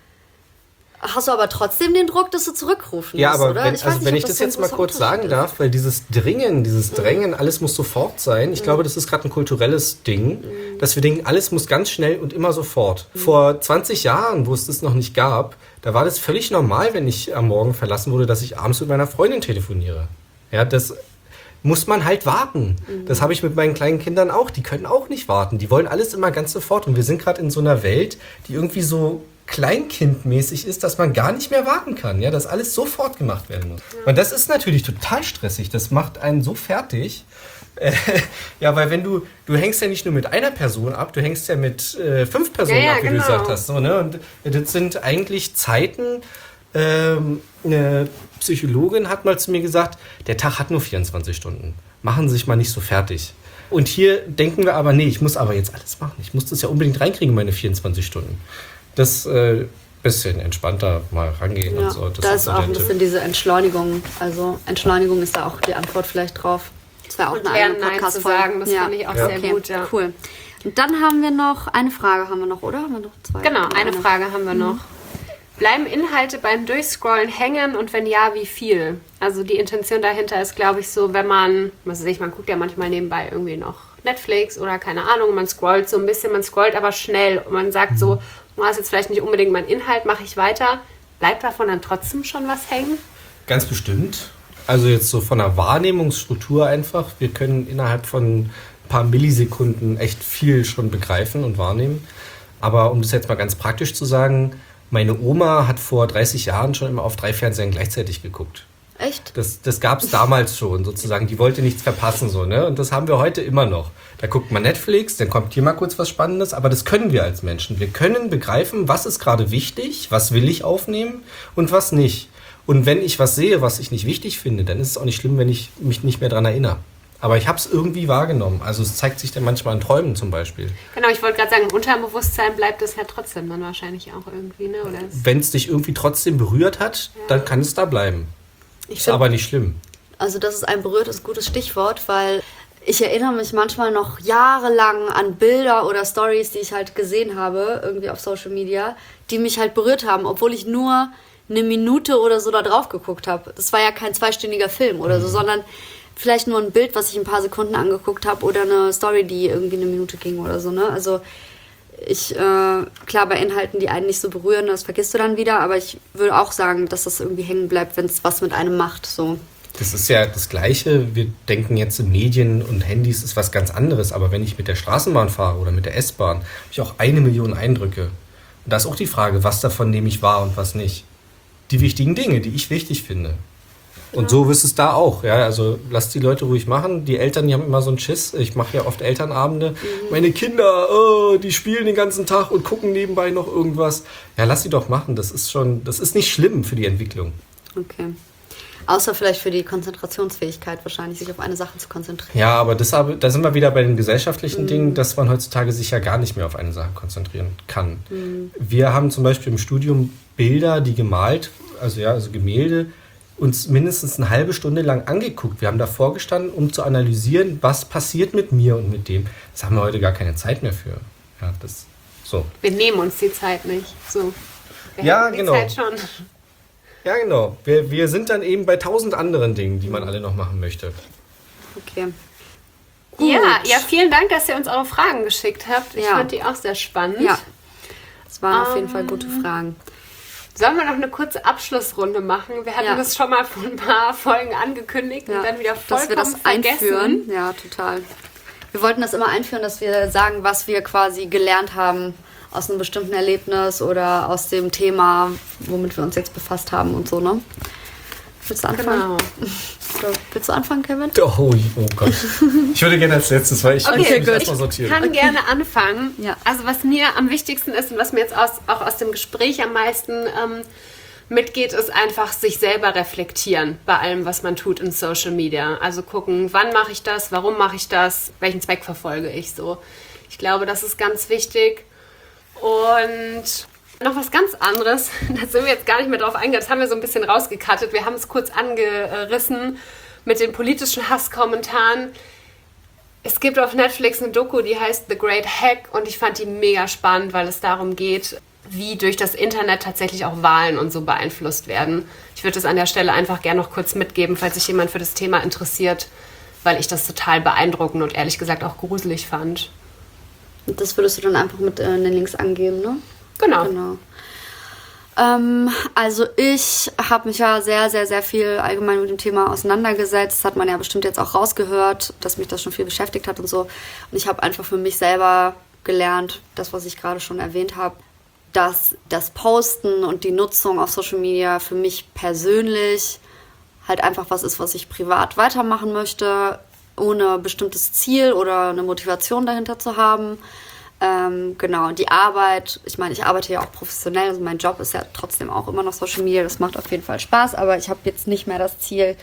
hast du aber trotzdem den Druck, dass du zurückrufen ja, musst, aber oder? Wenn, ich also nicht, wenn ich das jetzt mal kurz sagen darf, weil dieses Dringen, dieses Drängen, mhm. alles muss sofort sein. Ich mhm. glaube, das ist gerade ein kulturelles Ding, mhm. dass wir denken, alles muss ganz schnell und immer sofort. Mhm. Vor zwanzig Jahren, wo es das noch nicht gab, da war das völlig normal, wenn ich am Morgen verlassen wurde, dass ich abends mit meiner Freundin telefoniere. Ja, das muss man halt warten. Mhm. Das habe ich mit meinen kleinen Kindern auch. Die können auch nicht warten. Die wollen alles immer ganz sofort. Und wir sind gerade in so einer Welt, die irgendwie so kleinkindmäßig ist, dass man gar nicht mehr warten kann. Ja, dass alles sofort gemacht werden muss. Ja. Und das ist natürlich total stressig. Das macht einen so fertig. Äh, ja, weil wenn du, du hängst ja nicht nur mit einer Person ab, du hängst ja mit äh, fünf Personen ja, ja, ab, wie genau. du gesagt hast. So, ne? Und das sind eigentlich Zeiten. Ähm, eine Psychologin hat mal zu mir gesagt, der Tag hat nur vierundzwanzig Stunden. Machen Sie sich mal nicht so fertig. Und hier denken wir aber, nee, ich muss aber jetzt alles machen. Ich muss das ja unbedingt reinkriegen, meine vierundzwanzig Stunden. Das äh, bisschen entspannter mal rangehen ja, und so. Das da ist ist auch ein bisschen diese Entschleunigung. Also Entschleunigung ist da auch die Antwort vielleicht drauf. Das wäre auch und eine eigene Podcast-Folge. Sagen, das ja. fand ich auch ja. sehr okay. gut. Ja. Cool. Und dann haben wir noch, eine Frage haben wir noch, oder? Haben wir noch zwei? Genau, eine, eine Frage haben wir noch. Mhm. Bleiben Inhalte beim Durchscrollen hängen und wenn ja, wie viel? Also die Intention dahinter ist, glaube ich, so, wenn man, was weiß ich, man guckt ja manchmal nebenbei irgendwie noch Netflix oder keine Ahnung, man scrollt so ein bisschen, man scrollt aber schnell und man sagt so, das ist jetzt vielleicht nicht unbedingt mein Inhalt, mache ich weiter. Bleibt davon dann trotzdem schon was hängen? Ganz bestimmt. Also jetzt so von der Wahrnehmungsstruktur einfach. Wir können innerhalb von ein paar Millisekunden echt viel schon begreifen und wahrnehmen. Aber um das jetzt mal ganz praktisch zu sagen, meine Oma hat vor dreißig Jahren schon immer auf drei Fernsehern gleichzeitig geguckt. Echt? Das, das gab es damals schon sozusagen. Die wollte nichts verpassen. So, ne? Und das haben wir heute immer noch. Da guckt man Netflix, dann kommt hier mal kurz was Spannendes. Aber das können wir als Menschen. Wir können begreifen, was ist gerade wichtig, was will ich aufnehmen und was nicht. Und wenn ich was sehe, was ich nicht wichtig finde, dann ist es auch nicht schlimm, wenn ich mich nicht mehr daran erinnere. Aber ich habe es irgendwie wahrgenommen. Also es zeigt sich dann manchmal in Träumen zum Beispiel. Genau, ich wollte gerade sagen, im Unterbewusstsein bleibt es ja trotzdem dann wahrscheinlich auch irgendwie. Ne? Wenn es dich irgendwie trotzdem berührt hat, ja. dann kann es da bleiben. Ich ist find, aber nicht schlimm. Also das ist ein berührtes, gutes Stichwort, weil ich erinnere mich manchmal noch jahrelang an Bilder oder Stories, die ich halt gesehen habe, irgendwie auf Social Media, die mich halt berührt haben, obwohl ich nur eine Minute oder so da drauf geguckt habe. Das war ja kein zweistündiger Film oder so, sondern vielleicht nur ein Bild, was ich ein paar Sekunden angeguckt habe oder eine Story, die irgendwie eine Minute ging oder so, ne? Also ich, äh, klar, bei Inhalten, die einen nicht so berühren, das vergisst du dann wieder, aber ich würde auch sagen, dass das irgendwie hängen bleibt, wenn es was mit einem macht, so. Das ist ja das Gleiche. Wir denken jetzt in Medien und Handys ist was ganz anderes. Aber wenn ich mit der Straßenbahn fahre oder mit der S-Bahn, habe ich auch eine Million Eindrücke. Und da ist auch die Frage, was davon nehme ich wahr und was nicht. Die wichtigen Dinge, die ich wichtig finde. Und so ist es da auch. Ja, also lasst die Leute ruhig machen. Die Eltern, die haben immer so einen Schiss. Ich mache ja oft Elternabende. Mhm. Meine Kinder, oh, die spielen den ganzen Tag und gucken nebenbei noch irgendwas. Ja, lass sie doch machen. Das ist schon, das ist nicht schlimm für die Entwicklung. Okay. Außer vielleicht für die Konzentrationsfähigkeit wahrscheinlich, sich auf eine Sache zu konzentrieren. Ja, aber das, da sind wir wieder bei den gesellschaftlichen mhm. Dingen, dass man heutzutage sich ja gar nicht mehr auf eine Sache konzentrieren kann. Mhm. Wir haben zum Beispiel im Studium Bilder, die gemalt, also ja, also Gemälde, uns mindestens eine halbe Stunde lang angeguckt. Wir haben davor gestanden, um zu analysieren, was passiert mit mir und mit dem. Das haben wir heute gar keine Zeit mehr für. Ja, das, so. Wir nehmen uns die Zeit nicht. So. Wir ja, hätten die genau. Zeit schon. Ja, genau. Wir, wir sind dann eben bei tausend anderen Dingen, die man alle noch machen möchte. Okay. Gut. Ja, ja, vielen Dank, dass ihr uns eure Fragen geschickt habt. Ich ja. fand die auch sehr spannend. Ja, es waren um, auf jeden ähm, Fall gute Fragen. Sollen wir noch eine kurze Abschlussrunde machen? Wir hatten ja. das schon mal vor ein paar Folgen angekündigt ja. und dann wieder vollkommen dass wir das vergessen. Einführen. Ja, total. Wir wollten das immer einführen, dass wir sagen, was wir quasi gelernt haben aus einem bestimmten Erlebnis oder aus dem Thema, womit wir uns jetzt befasst haben und so, ne? Willst du anfangen? Genau. Willst du anfangen, Kevin? Oh, oh Gott. Ich würde gerne als letztes, weil ich okay, muss mich gut. erstmal sortieren. Ich kann okay. gerne anfangen. Ja. Also was mir am wichtigsten ist und was mir jetzt aus, auch aus dem Gespräch am meisten ähm, mitgeht, ist einfach sich selber reflektieren bei allem, was man tut in Social Media. Also gucken, wann mache ich das, warum mache ich das, welchen Zweck verfolge ich so. Ich glaube, das ist ganz wichtig. Und noch was ganz anderes, da sind wir jetzt gar nicht mehr drauf eingegangen, das haben wir so ein bisschen rausgekattet. Wir haben es kurz angerissen mit den politischen Hasskommentaren. Es gibt auf Netflix eine Doku, die heißt The Great Hack und ich fand die mega spannend, weil es darum geht, wie durch das Internet tatsächlich auch Wahlen und so beeinflusst werden. Ich würde das an der Stelle einfach gerne noch kurz mitgeben, falls sich jemand für das Thema interessiert, weil ich das total beeindruckend und ehrlich gesagt auch gruselig fand. Das würdest du dann einfach mit äh, den Links angeben, ne? Genau. genau. Ähm, also ich habe mich ja sehr, sehr, sehr viel allgemein mit dem Thema auseinandergesetzt. Das hat man ja bestimmt jetzt auch rausgehört, dass mich das schon viel beschäftigt hat und so. Und ich habe einfach für mich selber gelernt, das, was ich gerade schon erwähnt habe, dass das Posten und die Nutzung auf Social Media für mich persönlich halt einfach was ist, was ich privat weitermachen möchte, ohne bestimmtes Ziel oder eine Motivation dahinter zu haben. Ähm, genau, die Arbeit, ich meine, ich arbeite ja auch professionell, also mein Job ist ja trotzdem auch immer noch Social Media, das macht auf jeden Fall Spaß, aber ich habe jetzt nicht mehr das Ziel,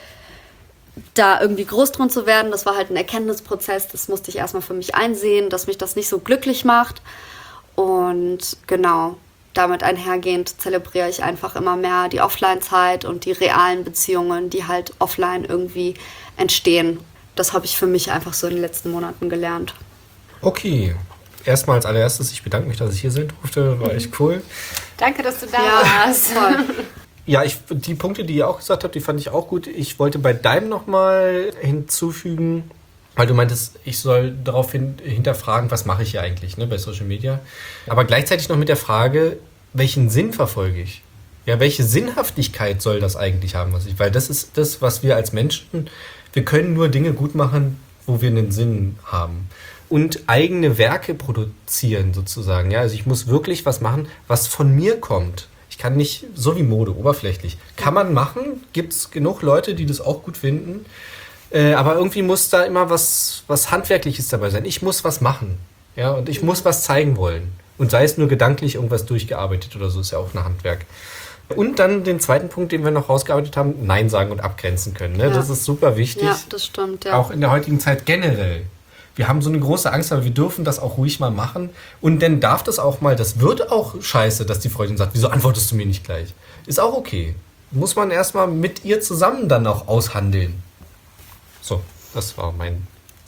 da irgendwie groß drin zu werden. Das war halt ein Erkenntnisprozess, das musste ich erstmal für mich einsehen, dass mich das nicht so glücklich macht. Und genau, damit einhergehend zelebriere ich einfach immer mehr die Offline-Zeit und die realen Beziehungen, die halt offline irgendwie entstehen. Das habe ich für mich einfach so in den letzten Monaten gelernt. Okay. Erstmal als allererstes, ich bedanke mich, dass ich hier sein durfte. War echt cool. Danke, dass du da ja, warst. Toll. Ja, ich, die Punkte, die ihr auch gesagt habt, die fand ich auch gut. Ich wollte bei deinem nochmal hinzufügen, weil du meintest, ich soll darauf hin, hinterfragen, was mache ich hier eigentlich, ne, bei Social Media. Aber gleichzeitig noch mit der Frage, welchen Sinn verfolge ich? Ja, welche Sinnhaftigkeit soll das eigentlich haben? Was ich, weil das ist das, was wir als Menschen, wir können nur Dinge gut machen, wo wir einen Sinn haben. Und eigene Werke produzieren sozusagen. Ja, also ich muss wirklich was machen, was von mir kommt. Ich kann nicht, so wie Mode, oberflächlich. Kann man machen, gibt es genug Leute, die das auch gut finden. Äh, aber irgendwie muss da immer was, was Handwerkliches dabei sein. Ich muss was machen. Ja, und ich muss was zeigen wollen. Und sei es nur gedanklich irgendwas durchgearbeitet oder so, ist ja auch ein Handwerk. Und dann den zweiten Punkt, den wir noch rausgearbeitet haben, Nein sagen und abgrenzen können. Ne? Ja. Das ist super wichtig. Ja, das stimmt, ja. Auch in der heutigen Zeit generell. Wir haben so eine große Angst, aber wir dürfen das auch ruhig mal machen. Und dann darf das auch mal, das wird auch scheiße, dass die Freundin sagt, wieso antwortest du mir nicht gleich? Ist auch okay. Muss man erstmal mit ihr zusammen dann auch aushandeln. So, das war mein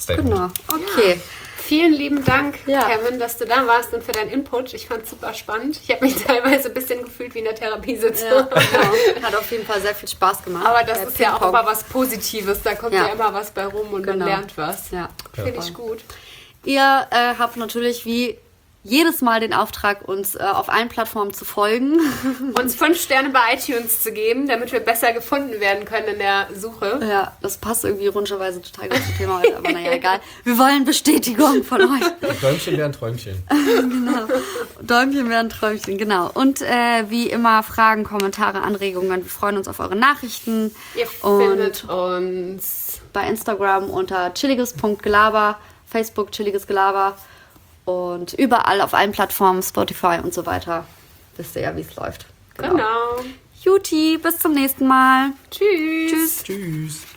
Statement. Genau, okay. Vielen lieben Dank, Ja. Kevin, dass du da warst und für deinen Input. Ich fand es super spannend. Ich habe mich teilweise ein bisschen gefühlt wie in der Therapiesitzung. Ja, genau. Hat auf jeden Fall sehr viel Spaß gemacht. Aber das Der ist ja auch Ping-Pong. immer was Positives. Da kommt ja, Ja. immer was bei rum und Genau. man lernt was. Ja. Finde ich gut. Ihr äh, habt natürlich wie jedes Mal den Auftrag, uns äh, auf allen Plattformen zu folgen. Uns fünf Sterne bei iTunes zu geben, damit wir besser gefunden werden können in der Suche. Ja, das passt irgendwie ironischerweise total gut zum Thema heute, aber naja, egal. Wir wollen Bestätigung von euch. Träumchen wären Träumchen. Däumchen wären Träumchen, genau. Und äh, wie immer Fragen, Kommentare, Anregungen. Wir freuen uns auf eure Nachrichten. Ihr Und findet uns bei Instagram unter chilliges Punkt gelaber, Facebook chilliges Gelaber und überall auf allen Plattformen, Spotify und so weiter. Wisst ihr ja, wie es läuft. Genau. Juti, bis zum nächsten Mal. Tschüss. Tschüss.